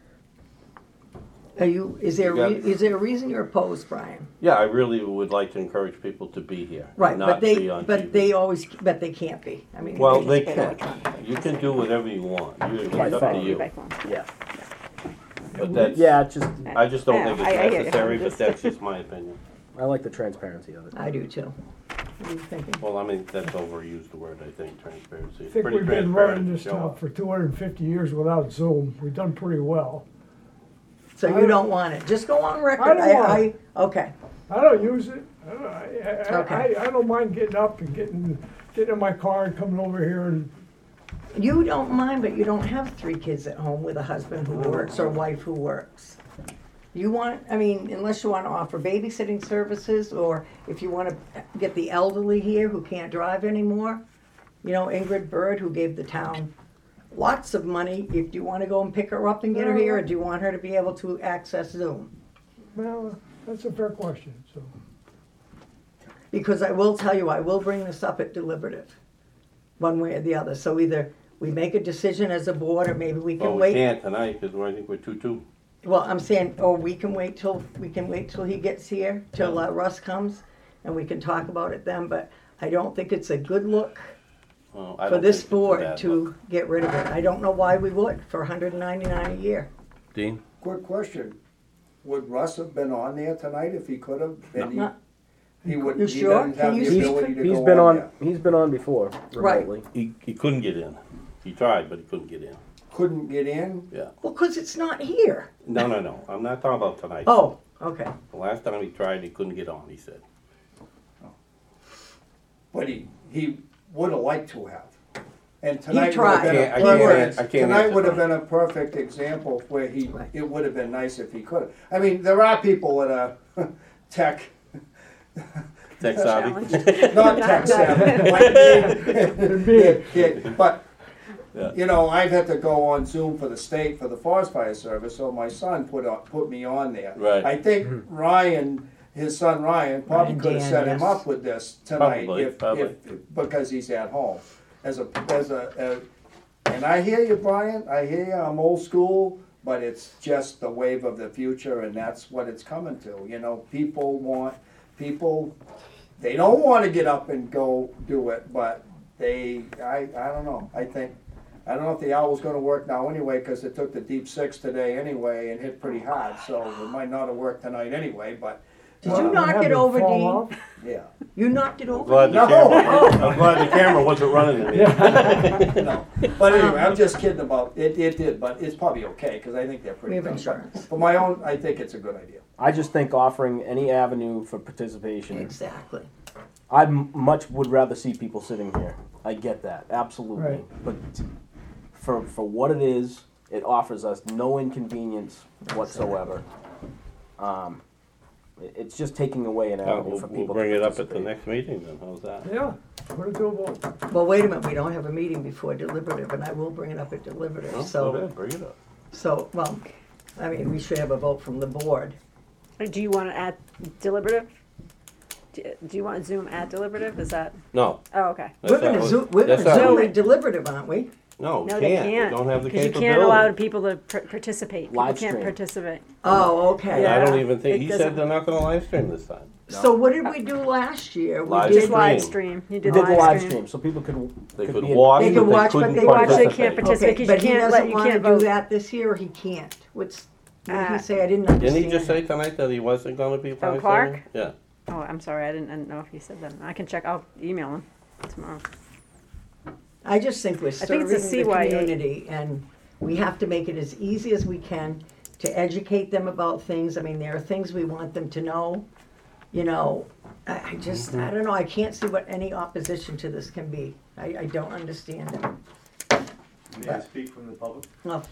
[SPEAKER 3] Are you, is there,
[SPEAKER 1] You
[SPEAKER 3] a
[SPEAKER 1] got-
[SPEAKER 3] re- is there a reason you're opposed, Brian?
[SPEAKER 1] Yeah, I really would like to encourage people to be here,
[SPEAKER 3] Right, but
[SPEAKER 1] not be
[SPEAKER 3] they,
[SPEAKER 1] on T V.
[SPEAKER 3] but they always, but they can't be, I mean.
[SPEAKER 1] Well, they
[SPEAKER 7] just
[SPEAKER 1] can.
[SPEAKER 7] get
[SPEAKER 1] You can do whatever you want. You- It's
[SPEAKER 2] By
[SPEAKER 1] up
[SPEAKER 2] phone.
[SPEAKER 1] to you.
[SPEAKER 7] By phone.
[SPEAKER 2] Yeah.
[SPEAKER 1] But that's,
[SPEAKER 2] Yeah, it's just,
[SPEAKER 1] I just don't think
[SPEAKER 7] Yeah, I- I hear
[SPEAKER 1] it's
[SPEAKER 7] you.
[SPEAKER 1] necessary, but
[SPEAKER 7] Just-
[SPEAKER 1] that's just my opinion.
[SPEAKER 2] I like the transparency of it.
[SPEAKER 3] I do too. What are you thinking?
[SPEAKER 1] Well, I mean, that's overused, the word, I think, transparency.
[SPEAKER 5] I
[SPEAKER 1] It's
[SPEAKER 5] think
[SPEAKER 1] pretty
[SPEAKER 5] we've been
[SPEAKER 1] transparent
[SPEAKER 5] running
[SPEAKER 1] to
[SPEAKER 5] this
[SPEAKER 1] show
[SPEAKER 5] town
[SPEAKER 1] up.
[SPEAKER 5] for two hundred and fifty years without Zoom. We've done pretty well.
[SPEAKER 3] So
[SPEAKER 5] I
[SPEAKER 3] you
[SPEAKER 5] don't-
[SPEAKER 3] don't want it, just go on record.
[SPEAKER 5] I don't want
[SPEAKER 3] I, okay,
[SPEAKER 5] I don't use it. I, don't, I, I,
[SPEAKER 3] Okay.
[SPEAKER 5] I, I don't mind getting up and getting, getting in my car and coming over here and,
[SPEAKER 3] you don't mind, but you don't have three kids at home with a husband who works or wife who works. You want, I mean, unless you wanna offer babysitting services, or if you wanna get the elderly here who can't drive anymore. You know, Ingrid Bird, who gave the town lots of money, if you wanna go and pick her up and get her here, or do you want her to be able to access Zoom?
[SPEAKER 5] well, that's a fair question, so.
[SPEAKER 3] Because I will tell you, I will bring this up at deliberative, one way or the other, so either we make a decision as a board, or maybe we
[SPEAKER 1] Well,
[SPEAKER 3] can
[SPEAKER 1] we
[SPEAKER 3] wait.
[SPEAKER 1] can't tonight, because I think we're two-two.
[SPEAKER 3] Well, I'm saying, or we can wait till, we can wait till he gets here, till uh, Russ comes, and we can talk about it then, but I don't think it's a good look
[SPEAKER 1] Well, I
[SPEAKER 3] for
[SPEAKER 1] don't
[SPEAKER 3] this
[SPEAKER 1] think it's a
[SPEAKER 3] board
[SPEAKER 1] bad
[SPEAKER 3] to
[SPEAKER 1] look.
[SPEAKER 3] get rid of it. I don't know why we would, for hundred and ninety-nine a year.
[SPEAKER 1] Dean?
[SPEAKER 10] Quick question, would Russ have been on there tonight if he could have? And he-
[SPEAKER 3] No.
[SPEAKER 10] He would,
[SPEAKER 3] You
[SPEAKER 10] he
[SPEAKER 3] sure?
[SPEAKER 10] doesn't
[SPEAKER 3] Can
[SPEAKER 10] have
[SPEAKER 3] you
[SPEAKER 10] the
[SPEAKER 3] speak
[SPEAKER 10] ability to
[SPEAKER 2] He's
[SPEAKER 10] go
[SPEAKER 2] been
[SPEAKER 10] on
[SPEAKER 2] on,
[SPEAKER 10] there.
[SPEAKER 2] he's been on before
[SPEAKER 3] Right.
[SPEAKER 2] remotely.
[SPEAKER 1] He, he couldn't get in. He tried, but he couldn't get in.
[SPEAKER 10] Couldn't get in?
[SPEAKER 1] Yeah.
[SPEAKER 3] Well, cause it's not here.
[SPEAKER 1] No, no, no, I'm not talking about tonight.
[SPEAKER 3] Oh, okay.
[SPEAKER 1] The last time he tried, he couldn't get on, he said.
[SPEAKER 10] But he, he would have liked to have. And tonight would
[SPEAKER 3] tried.
[SPEAKER 10] have been
[SPEAKER 1] I
[SPEAKER 10] a
[SPEAKER 1] can't- I can't
[SPEAKER 10] perfect,
[SPEAKER 1] answer- I can't
[SPEAKER 10] tonight
[SPEAKER 1] answer
[SPEAKER 10] would have
[SPEAKER 1] that.
[SPEAKER 10] been a perfect example where he,
[SPEAKER 3] Right.
[SPEAKER 10] it would have been nice if he could have. I mean, there are people that are tech,
[SPEAKER 1] Tech savvy.
[SPEAKER 7] Challenged.
[SPEAKER 10] not tech savvy, like me. Yeah, yeah, but,
[SPEAKER 1] Yeah.
[SPEAKER 10] you know, I've had to go on Zoom for the state, for the forest fire service, so my son put on, put me on there.
[SPEAKER 1] Right.
[SPEAKER 10] I think Ryan, his son Ryan, probably
[SPEAKER 3] Ryan
[SPEAKER 10] could have
[SPEAKER 3] Dan,
[SPEAKER 10] set him
[SPEAKER 3] yes.
[SPEAKER 10] up with this tonight
[SPEAKER 1] Probably,
[SPEAKER 10] if,
[SPEAKER 1] probably.
[SPEAKER 10] if, because he's at home. As a, as a, a, and I hear you, Brian, I hear you, I'm old school, but it's just the wave of the future and that's what it's coming to, you know, people want, people, they don't wanna get up and go do it, but they, I, I don't know, I think, I don't know if the owl's gonna work now anyway, cause it took the deep six today anyway and hit pretty hard, so it might not have worked tonight anyway, but,
[SPEAKER 3] Did you
[SPEAKER 10] uh,
[SPEAKER 3] knock
[SPEAKER 5] Have
[SPEAKER 3] it
[SPEAKER 5] it
[SPEAKER 3] over,
[SPEAKER 5] fall
[SPEAKER 3] Dean?
[SPEAKER 5] off.
[SPEAKER 10] yeah.
[SPEAKER 3] You knocked it
[SPEAKER 1] I'm
[SPEAKER 3] over?
[SPEAKER 1] glad the
[SPEAKER 10] No.
[SPEAKER 1] camera, I'm glad the camera wasn't running in here.
[SPEAKER 10] No, but anyway, I'm just kidding about, it, it did, but it's probably okay, cause I think they're
[SPEAKER 3] We
[SPEAKER 10] pretty
[SPEAKER 3] have
[SPEAKER 10] good.
[SPEAKER 3] insurance.
[SPEAKER 10] For my own, I think it's a good idea.
[SPEAKER 2] I just think offering any avenue for participation,
[SPEAKER 3] Exactly.
[SPEAKER 2] I m- much would rather see people sitting here. I get that, absolutely.
[SPEAKER 5] Right.
[SPEAKER 2] But for, for what it is, it offers us no inconvenience whatsoever. Um, it- it's just taking away an
[SPEAKER 1] Uh,
[SPEAKER 2] avenue
[SPEAKER 1] We'll
[SPEAKER 2] for
[SPEAKER 1] we'll
[SPEAKER 2] people
[SPEAKER 1] bring
[SPEAKER 2] to
[SPEAKER 1] it up at the
[SPEAKER 2] participate.
[SPEAKER 1] next meeting then, how's that?
[SPEAKER 5] Yeah, put it to a vote.
[SPEAKER 3] Well, wait a minute, we don't have a meeting before deliberative, and I will bring it up at deliberative,
[SPEAKER 1] Well, go
[SPEAKER 3] so,
[SPEAKER 1] ahead, bring it up.
[SPEAKER 3] so, well, I mean, we should have a vote from the board.
[SPEAKER 7] Do you want to add deliberative? Do do you want Zoom at deliberative? Is that,
[SPEAKER 1] No.
[SPEAKER 7] oh, okay.
[SPEAKER 1] that's
[SPEAKER 3] We're gonna
[SPEAKER 1] not what-
[SPEAKER 3] zoom, we're
[SPEAKER 1] that's
[SPEAKER 3] gonna
[SPEAKER 1] not
[SPEAKER 3] zoom
[SPEAKER 1] what-
[SPEAKER 3] it deliberative, aren't we?
[SPEAKER 1] No,
[SPEAKER 7] No, they
[SPEAKER 1] can't, we
[SPEAKER 7] can't.
[SPEAKER 1] don't have the
[SPEAKER 7] Because you
[SPEAKER 1] capability.
[SPEAKER 7] can't allow people to par- participate. People
[SPEAKER 2] Live
[SPEAKER 7] can't
[SPEAKER 2] stream.
[SPEAKER 7] participate.
[SPEAKER 3] Oh, okay.
[SPEAKER 7] Yeah.
[SPEAKER 1] I don't even think,
[SPEAKER 7] It
[SPEAKER 1] he
[SPEAKER 7] doesn't-
[SPEAKER 1] said they're not gonna live stream this time.
[SPEAKER 3] So what did we do last year? We
[SPEAKER 1] Live
[SPEAKER 3] did-
[SPEAKER 7] Just live
[SPEAKER 1] stream.
[SPEAKER 7] stream. You
[SPEAKER 2] We
[SPEAKER 7] did
[SPEAKER 2] did the live
[SPEAKER 7] stream.
[SPEAKER 2] stream, so people could.
[SPEAKER 1] They
[SPEAKER 2] could
[SPEAKER 1] could
[SPEAKER 2] be in-
[SPEAKER 1] watch,
[SPEAKER 3] They
[SPEAKER 1] but
[SPEAKER 3] could
[SPEAKER 1] they
[SPEAKER 3] watch, but
[SPEAKER 1] couldn't
[SPEAKER 3] they
[SPEAKER 7] watch, they
[SPEAKER 1] participate.
[SPEAKER 7] can't participate.
[SPEAKER 3] Okay,
[SPEAKER 7] because
[SPEAKER 3] but
[SPEAKER 7] you
[SPEAKER 3] he
[SPEAKER 7] can't let-
[SPEAKER 3] doesn't
[SPEAKER 7] you
[SPEAKER 3] wanna
[SPEAKER 7] can't
[SPEAKER 3] do
[SPEAKER 7] vote.
[SPEAKER 3] that this year, or he can't? What's, what did
[SPEAKER 7] Uh,
[SPEAKER 3] he say? I didn't understand.
[SPEAKER 1] Didn't he just say tonight that he wasn't gonna be live
[SPEAKER 7] Clark?
[SPEAKER 1] streaming? Yeah.
[SPEAKER 7] Oh, I'm sorry. I didn't, I didn't know if he said that. I can check. I'll email him tomorrow.
[SPEAKER 3] I just think we're
[SPEAKER 7] think
[SPEAKER 3] serving
[SPEAKER 7] it's a
[SPEAKER 3] the
[SPEAKER 7] C Y A.
[SPEAKER 3] community, and we have to make it as easy as we can to educate them about things. I mean, there are things we want them to know, you know. I, I just, I don't know, I can't see what any opposition to this can be. I, I don't understand it.
[SPEAKER 11] May I speak from the public?
[SPEAKER 3] Well,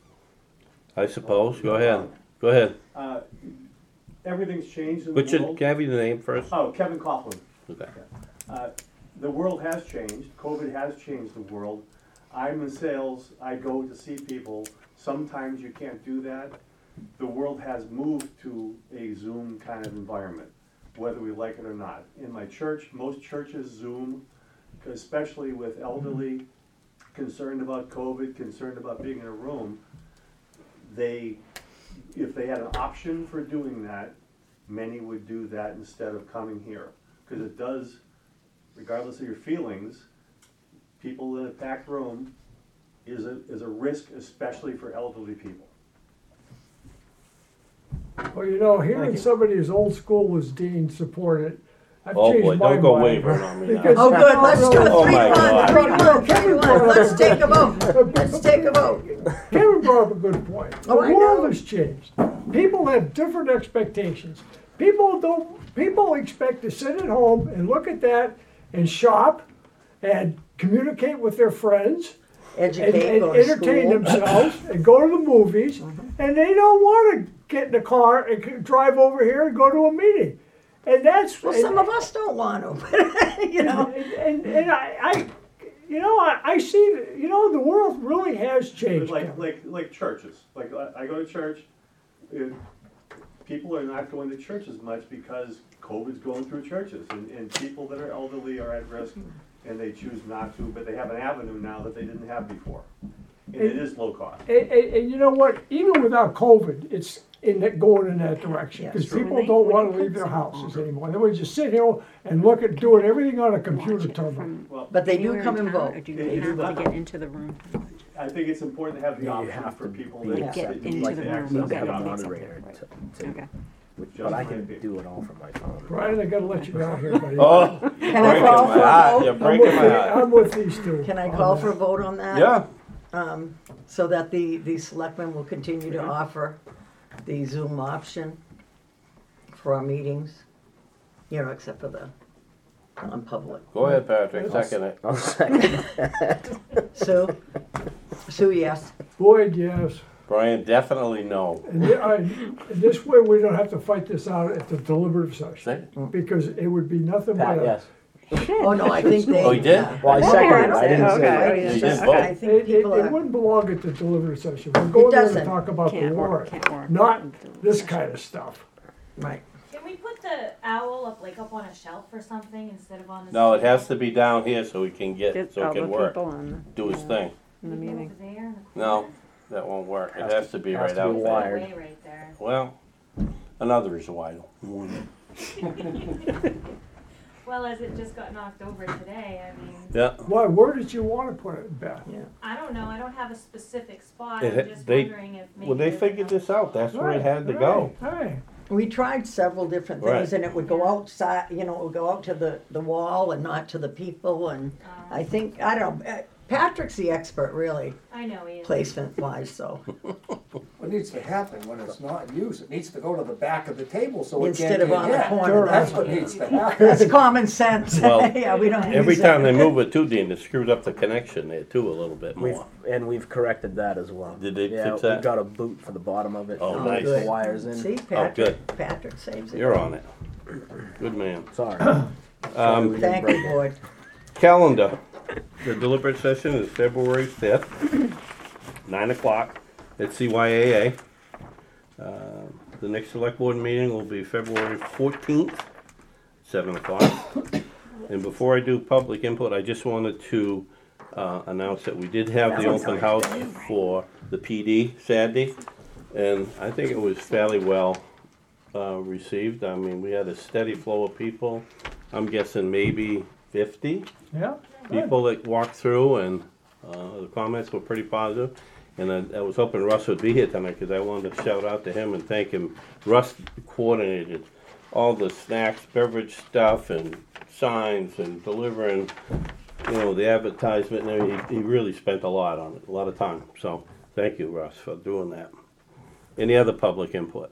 [SPEAKER 1] I suppose, go ahead, go ahead.
[SPEAKER 11] Uh, Everything's changed in the
[SPEAKER 1] What's your,
[SPEAKER 11] world.
[SPEAKER 1] can I have your name first?
[SPEAKER 11] Oh, Kevin Coughlin.
[SPEAKER 1] Okay.
[SPEAKER 11] Uh, The world has changed. COVID has changed the world. I'm in sales. I go to see people. Sometimes you can't do that. The world has moved to a Zoom kind of environment, whether we like it or not. In my church, most churches Zoom, especially with elderly, concerned about COVID, concerned about being in a room. They, if they had an option for doing that, many would do that instead of coming here. Because it does, regardless of your feelings, people in a packed room is a, is a risk, especially for elderly people.
[SPEAKER 5] Well, you know, hearing
[SPEAKER 2] you.
[SPEAKER 5] somebody as old school as Dean support it, I've
[SPEAKER 1] Oh,
[SPEAKER 5] changed
[SPEAKER 1] boy,
[SPEAKER 5] my
[SPEAKER 1] don't go
[SPEAKER 5] mind.
[SPEAKER 1] wavering on me now.
[SPEAKER 5] Because-
[SPEAKER 3] oh, good, let's do
[SPEAKER 1] Oh,
[SPEAKER 3] a three
[SPEAKER 1] my God.
[SPEAKER 3] one, three one, three one. Let's take a vote. Let's take a vote.
[SPEAKER 5] Kevin brought up a good point. The
[SPEAKER 3] Oh, I
[SPEAKER 5] world
[SPEAKER 3] know.
[SPEAKER 5] has changed. People have different expectations. People don't. People expect to sit at home and look at that and shop and communicate with their friends and,
[SPEAKER 3] Educate,
[SPEAKER 5] and
[SPEAKER 3] go to
[SPEAKER 5] entertain
[SPEAKER 3] school.
[SPEAKER 5] themselves and go to the movies. And they don't want to get in the car and c- drive over here and go to a meeting. And that's
[SPEAKER 3] Well,
[SPEAKER 5] and-
[SPEAKER 3] some of us don't want to, you know.
[SPEAKER 5] And, and, and I, I, you know, I, I see, that, you know, the world really has changed.
[SPEAKER 11] Like, like, like churches, like I I go to church, uh, people are not going to church as much because COVID's going through churches, and, and people that are elderly are at risk, and they choose not to, but they have an avenue now that they didn't have before. And it is low cost.
[SPEAKER 5] And, and, and you know what? Even without COVID, it's in that, going in that direction because
[SPEAKER 3] Yes.
[SPEAKER 5] people
[SPEAKER 7] When they-
[SPEAKER 5] don't
[SPEAKER 7] when
[SPEAKER 5] want
[SPEAKER 7] it
[SPEAKER 5] to leave
[SPEAKER 7] comes
[SPEAKER 5] their
[SPEAKER 7] in-
[SPEAKER 5] houses anymore. They would just sit here and look at doing everything on a computer
[SPEAKER 7] Watch it
[SPEAKER 5] terminal.
[SPEAKER 7] from
[SPEAKER 11] Well,
[SPEAKER 3] But they do
[SPEAKER 7] anywhere
[SPEAKER 3] come
[SPEAKER 7] in
[SPEAKER 3] and
[SPEAKER 7] town,
[SPEAKER 3] vote.
[SPEAKER 7] Or do
[SPEAKER 11] It-
[SPEAKER 7] they
[SPEAKER 11] it's
[SPEAKER 7] have
[SPEAKER 11] not-
[SPEAKER 7] to get into the room?
[SPEAKER 11] I think it's important to have the
[SPEAKER 2] Yeah, you
[SPEAKER 11] option
[SPEAKER 2] have
[SPEAKER 11] for
[SPEAKER 2] to
[SPEAKER 11] people
[SPEAKER 2] be
[SPEAKER 11] that
[SPEAKER 3] Yeah.
[SPEAKER 7] Get
[SPEAKER 2] accepted,
[SPEAKER 7] into
[SPEAKER 2] like
[SPEAKER 7] the
[SPEAKER 2] you
[SPEAKER 7] room.
[SPEAKER 2] need to
[SPEAKER 7] Okay,
[SPEAKER 2] have a
[SPEAKER 7] that makes sense.
[SPEAKER 2] moderator
[SPEAKER 7] Right.
[SPEAKER 2] to- to-
[SPEAKER 7] Okay.
[SPEAKER 2] But I can do it all from my phone.
[SPEAKER 5] Brian, I gotta let you down here, buddy.
[SPEAKER 1] Oh, you're
[SPEAKER 3] Can I
[SPEAKER 1] breaking
[SPEAKER 3] call
[SPEAKER 1] my
[SPEAKER 3] for a
[SPEAKER 1] heart,
[SPEAKER 3] vote?
[SPEAKER 1] you're
[SPEAKER 5] I'm
[SPEAKER 1] breaking
[SPEAKER 5] with,
[SPEAKER 1] my
[SPEAKER 5] the-
[SPEAKER 1] heart.
[SPEAKER 5] I'm with these two.
[SPEAKER 3] Can I
[SPEAKER 5] on
[SPEAKER 3] call
[SPEAKER 5] that.
[SPEAKER 3] for a vote on that?
[SPEAKER 1] Yeah,
[SPEAKER 3] Um, so that the, the selectmen will continue to offer the Zoom option for our meetings, you know, except for the non-public.
[SPEAKER 1] Go ahead, Patrick, second it.
[SPEAKER 2] I'll second that.
[SPEAKER 3] Sue? Sue, yes.
[SPEAKER 5] Boyd, yes.
[SPEAKER 1] Brian, definitely no.
[SPEAKER 5] And thi- I- and this way, we don't have to fight this out at the deliberative session,
[SPEAKER 1] Say-
[SPEAKER 5] because it would be nothing
[SPEAKER 2] Pat,
[SPEAKER 5] but a.
[SPEAKER 2] yes.
[SPEAKER 3] Oh, no, I think they.
[SPEAKER 1] Oh, you did?
[SPEAKER 3] yeah.
[SPEAKER 2] Well, I
[SPEAKER 7] Yeah,
[SPEAKER 2] seconded, I
[SPEAKER 7] okay,
[SPEAKER 2] didn't
[SPEAKER 7] okay.
[SPEAKER 2] say.
[SPEAKER 7] Oh,
[SPEAKER 1] You
[SPEAKER 7] yeah.
[SPEAKER 1] did
[SPEAKER 3] I
[SPEAKER 1] vote.
[SPEAKER 3] think
[SPEAKER 5] It, it,
[SPEAKER 3] people
[SPEAKER 5] it
[SPEAKER 3] are,
[SPEAKER 5] wouldn't belong at the deliberative session. We're going there to
[SPEAKER 3] doesn't.
[SPEAKER 5] talk about the
[SPEAKER 7] Can't work,
[SPEAKER 5] warrant,
[SPEAKER 7] can't work.
[SPEAKER 5] not this kind of stuff.
[SPEAKER 3] right.
[SPEAKER 12] Can we put the owl up, like up on a shelf or something instead of on the?
[SPEAKER 1] No, it has to be down here so he can get,
[SPEAKER 7] Get
[SPEAKER 1] so it
[SPEAKER 7] all the
[SPEAKER 1] can work,
[SPEAKER 7] people on
[SPEAKER 1] do his thing.
[SPEAKER 7] the, in the meeting.
[SPEAKER 12] Over there in the
[SPEAKER 1] No,
[SPEAKER 12] corner?
[SPEAKER 1] that won't work. It
[SPEAKER 2] Has
[SPEAKER 1] has
[SPEAKER 2] to-
[SPEAKER 1] to be
[SPEAKER 2] has
[SPEAKER 1] right
[SPEAKER 2] to be
[SPEAKER 1] out there.
[SPEAKER 2] wired.
[SPEAKER 12] Way right there.
[SPEAKER 1] Well, another is wide.
[SPEAKER 12] Well, as it just got knocked over today, I mean,
[SPEAKER 1] Yeah,
[SPEAKER 5] Why, where did you want to put it, Beth?
[SPEAKER 12] I don't know, I don't have a specific spot,
[SPEAKER 1] It
[SPEAKER 12] I'm
[SPEAKER 1] ha-
[SPEAKER 12] just
[SPEAKER 1] they-
[SPEAKER 12] wondering if maybe.
[SPEAKER 1] well, they
[SPEAKER 12] there's
[SPEAKER 1] figured
[SPEAKER 12] enough-
[SPEAKER 1] this out. That's where it had to go.
[SPEAKER 5] Hey,
[SPEAKER 3] We tried several different
[SPEAKER 1] Right.
[SPEAKER 3] things and it would go outside, you know, it would go out to the, the wall and not to the people and
[SPEAKER 12] Uh,
[SPEAKER 3] I think, I don't know, uh, Patrick's the expert really,
[SPEAKER 12] I know, he is.
[SPEAKER 3] placement wise, so.
[SPEAKER 10] What needs to happen when it's not in use, it needs to go to the back of the table so it
[SPEAKER 3] Instead
[SPEAKER 10] can't
[SPEAKER 3] of
[SPEAKER 10] get
[SPEAKER 3] on the
[SPEAKER 10] hit.
[SPEAKER 3] corner,
[SPEAKER 10] That's
[SPEAKER 3] that's
[SPEAKER 10] what
[SPEAKER 3] what-
[SPEAKER 10] needs to happen.
[SPEAKER 3] That's common sense.
[SPEAKER 1] Well,
[SPEAKER 3] Yeah, we don't
[SPEAKER 1] Every
[SPEAKER 3] use
[SPEAKER 1] time
[SPEAKER 3] it.
[SPEAKER 1] they move it too, Dean, it screwed up the connection there too a little bit
[SPEAKER 2] We've,
[SPEAKER 1] more.
[SPEAKER 2] and we've corrected that as well.
[SPEAKER 1] Did they
[SPEAKER 2] Yeah,
[SPEAKER 1] fix that?
[SPEAKER 2] we've got a boot for the bottom of it.
[SPEAKER 1] Oh,
[SPEAKER 2] and
[SPEAKER 1] nice.
[SPEAKER 2] The wires in.
[SPEAKER 3] See,
[SPEAKER 1] Oh, good.
[SPEAKER 3] Patrick, Patrick saves it.
[SPEAKER 1] You're on it. Good man.
[SPEAKER 2] Sorry.
[SPEAKER 1] Um,
[SPEAKER 2] we didn't
[SPEAKER 3] Thank
[SPEAKER 2] break
[SPEAKER 3] you,
[SPEAKER 2] it.
[SPEAKER 3] Boyd.
[SPEAKER 1] Calendar. The deliberate session is February fifth, nine o'clock at C Y A A. Uh, The next select board meeting will be February fourteenth, seven o'clock. And before I do public input, I just wanted to uh, announce that we did have the open house for the P D Saturday. And I think it was fairly well uh, received. I mean, we had a steady flow of people. I'm guessing maybe fifty
[SPEAKER 5] yeah, good.
[SPEAKER 1] people that walked through, and uh, the comments were pretty positive. And I, I was hoping Russ would be here tonight because I wanted to shout out to him and thank him. Russ coordinated all the snacks, beverage stuff, and signs, and delivering, you know, the advertisement. And everything. He, he really spent a lot on it, a lot of time. So thank you, Russ, for doing that. Any other public input?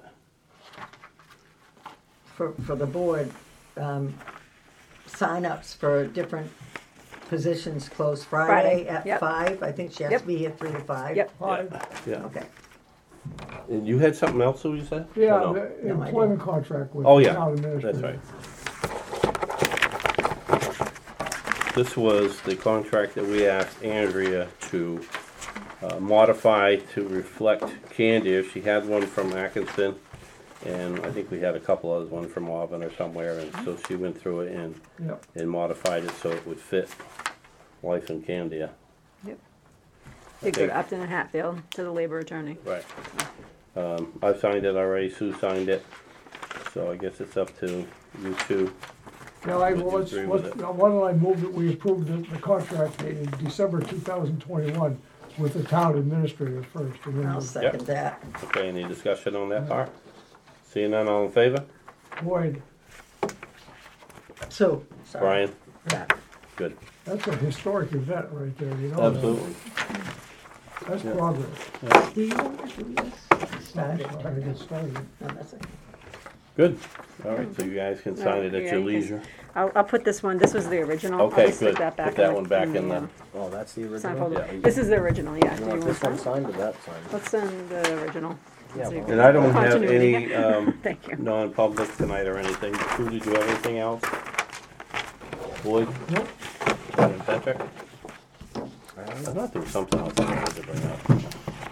[SPEAKER 3] For, for the board, um, signups for different positions close Friday
[SPEAKER 7] Friday,
[SPEAKER 3] at
[SPEAKER 7] yep.
[SPEAKER 3] five. I think she has
[SPEAKER 7] Yep.
[SPEAKER 3] to be here three to five.
[SPEAKER 7] Yep.
[SPEAKER 5] Five.
[SPEAKER 1] Yeah.
[SPEAKER 3] Okay.
[SPEAKER 1] And you had something else, Sue, you said?
[SPEAKER 5] Yeah,
[SPEAKER 1] Or no?
[SPEAKER 5] the
[SPEAKER 3] No, I
[SPEAKER 5] employment contract with
[SPEAKER 1] Oh,
[SPEAKER 5] the
[SPEAKER 1] yeah,
[SPEAKER 5] town
[SPEAKER 1] that's
[SPEAKER 5] administrator.
[SPEAKER 1] right. This was the contract that we asked Andrea to uh, modify to reflect Candia. She had one from Atkinson, and I think we had a couple others, one from Auburn or somewhere, and so she went through it and,
[SPEAKER 5] Yep.
[SPEAKER 1] and modified it so it would fit life in Candia.
[SPEAKER 7] They go
[SPEAKER 1] Okay.
[SPEAKER 7] to Upton and Hatfield to the labor attorney.
[SPEAKER 1] Right. Um, I've signed it already, Sue signed it, so I guess it's up to you two.
[SPEAKER 5] Now, I,
[SPEAKER 1] Would you
[SPEAKER 5] well, let's,
[SPEAKER 1] agree with
[SPEAKER 5] let's,
[SPEAKER 1] it?
[SPEAKER 5] now, why don't I move that we approve the, the contract dated December two thousand twenty-one with the town administrator first, and then
[SPEAKER 3] I'll
[SPEAKER 5] we'll-
[SPEAKER 3] second that.
[SPEAKER 1] Okay, any discussion on that part? Seeing none, all in favor?
[SPEAKER 5] Boyd,
[SPEAKER 3] Sue, sorry.
[SPEAKER 1] Brian?
[SPEAKER 2] Pat.
[SPEAKER 1] Good.
[SPEAKER 5] that's a historic event right there, you know? that?
[SPEAKER 1] Absolutely.
[SPEAKER 5] That's
[SPEAKER 1] Yeah.
[SPEAKER 5] progress.
[SPEAKER 3] Do you want to do this?
[SPEAKER 5] I'm
[SPEAKER 3] Started.
[SPEAKER 5] sorry, get started.
[SPEAKER 3] No, that's okay.
[SPEAKER 1] Good. All right, so you guys can sign it at
[SPEAKER 7] Yeah,
[SPEAKER 1] your
[SPEAKER 7] you can-
[SPEAKER 1] leisure.
[SPEAKER 7] I'll, I'll put this one, this was the original. I'll
[SPEAKER 1] Okay,
[SPEAKER 7] just stick
[SPEAKER 1] good.
[SPEAKER 7] that back
[SPEAKER 1] Put that
[SPEAKER 7] in
[SPEAKER 1] one back in
[SPEAKER 7] the,
[SPEAKER 1] the,
[SPEAKER 7] uh,
[SPEAKER 2] Oh, that's the
[SPEAKER 7] sign
[SPEAKER 2] original?
[SPEAKER 7] folder.
[SPEAKER 1] Yeah.
[SPEAKER 7] This is the original, yeah. Do
[SPEAKER 2] You
[SPEAKER 7] you
[SPEAKER 2] want
[SPEAKER 7] want
[SPEAKER 2] this one
[SPEAKER 7] that?
[SPEAKER 2] signed or that signed?
[SPEAKER 7] Let's send the original.
[SPEAKER 2] Yeah,
[SPEAKER 7] So you
[SPEAKER 2] well-
[SPEAKER 7] can-
[SPEAKER 1] and I don't have
[SPEAKER 7] continuity.
[SPEAKER 1] any, um,
[SPEAKER 7] Thank you.
[SPEAKER 1] non-public tonight or anything. Sue, did you have anything else? Boyd?
[SPEAKER 5] Nope.
[SPEAKER 1] And Patrick? I thought there was something else I wanted to bring up.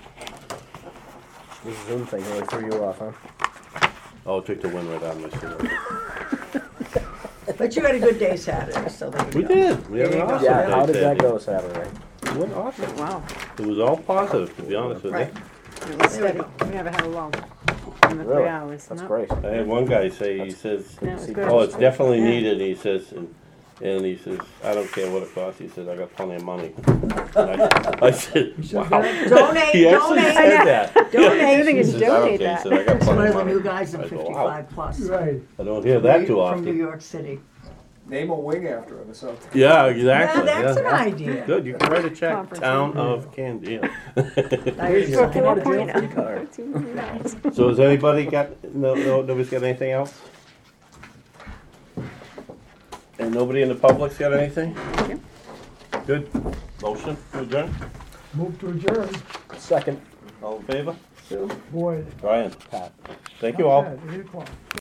[SPEAKER 2] This Zoom thing really threw you off, huh?
[SPEAKER 1] Oh, it took the wind right out of my sword.
[SPEAKER 3] But you had a good day Saturday, so there you
[SPEAKER 1] We
[SPEAKER 3] go.
[SPEAKER 1] did. We had an
[SPEAKER 3] There you go.
[SPEAKER 1] awesome
[SPEAKER 2] Yeah,
[SPEAKER 1] day
[SPEAKER 2] how did that
[SPEAKER 1] Saturday.
[SPEAKER 2] go Saturday?
[SPEAKER 1] What awesome.
[SPEAKER 7] Wow,
[SPEAKER 1] It was all positive, to be honest with you.
[SPEAKER 3] Right.
[SPEAKER 7] it was
[SPEAKER 3] There we
[SPEAKER 7] steady.
[SPEAKER 3] go.
[SPEAKER 7] We never had a lull in the three
[SPEAKER 2] Really?
[SPEAKER 7] hours.
[SPEAKER 2] That's
[SPEAKER 7] no.
[SPEAKER 2] great.
[SPEAKER 1] I had one guy say, he says,
[SPEAKER 7] Yeah, it was
[SPEAKER 2] See,
[SPEAKER 7] good.
[SPEAKER 1] oh, it's definitely
[SPEAKER 7] Yeah.
[SPEAKER 1] needed, he says, and, and he says, I don't care what it costs, he says, I got plenty of money. And I, I said,
[SPEAKER 5] You said
[SPEAKER 1] wow.
[SPEAKER 5] that?
[SPEAKER 3] Donate,
[SPEAKER 1] He actually
[SPEAKER 3] donate.
[SPEAKER 1] said that.
[SPEAKER 7] The other thing
[SPEAKER 1] He
[SPEAKER 7] is
[SPEAKER 1] says, I don't
[SPEAKER 7] donate
[SPEAKER 1] care, he
[SPEAKER 7] that.
[SPEAKER 1] said, I got
[SPEAKER 3] It's
[SPEAKER 1] plenty
[SPEAKER 3] one
[SPEAKER 1] of
[SPEAKER 3] of the
[SPEAKER 1] money.
[SPEAKER 3] new guys in
[SPEAKER 1] I go, wow.
[SPEAKER 3] fifty-five plus.
[SPEAKER 5] Right.
[SPEAKER 1] I don't hear that too
[SPEAKER 3] From New
[SPEAKER 1] often.
[SPEAKER 3] York City.
[SPEAKER 10] Name a wing after him or something.
[SPEAKER 1] Yeah,
[SPEAKER 3] Yeah,
[SPEAKER 1] exactly,
[SPEAKER 3] that's an
[SPEAKER 1] yeah.
[SPEAKER 3] idea.
[SPEAKER 1] Good, you can write a check,
[SPEAKER 7] Conference
[SPEAKER 1] town of Candia.
[SPEAKER 3] I
[SPEAKER 2] Here's
[SPEAKER 3] agree.
[SPEAKER 2] your get out of jail
[SPEAKER 7] Point
[SPEAKER 2] free
[SPEAKER 7] out.
[SPEAKER 2] card.
[SPEAKER 7] Fifteen million dollars.
[SPEAKER 1] So has anybody got, no, no, nobody's got anything else? And nobody in the public's got anything?
[SPEAKER 7] Thank you.
[SPEAKER 1] Good. Motion to adjourn?
[SPEAKER 5] Move to adjourn.
[SPEAKER 2] Second.
[SPEAKER 1] All in favor?
[SPEAKER 5] Boy,
[SPEAKER 1] Brian?
[SPEAKER 2] Pat.
[SPEAKER 1] Thank you all.
[SPEAKER 5] not bad, eight o'clock.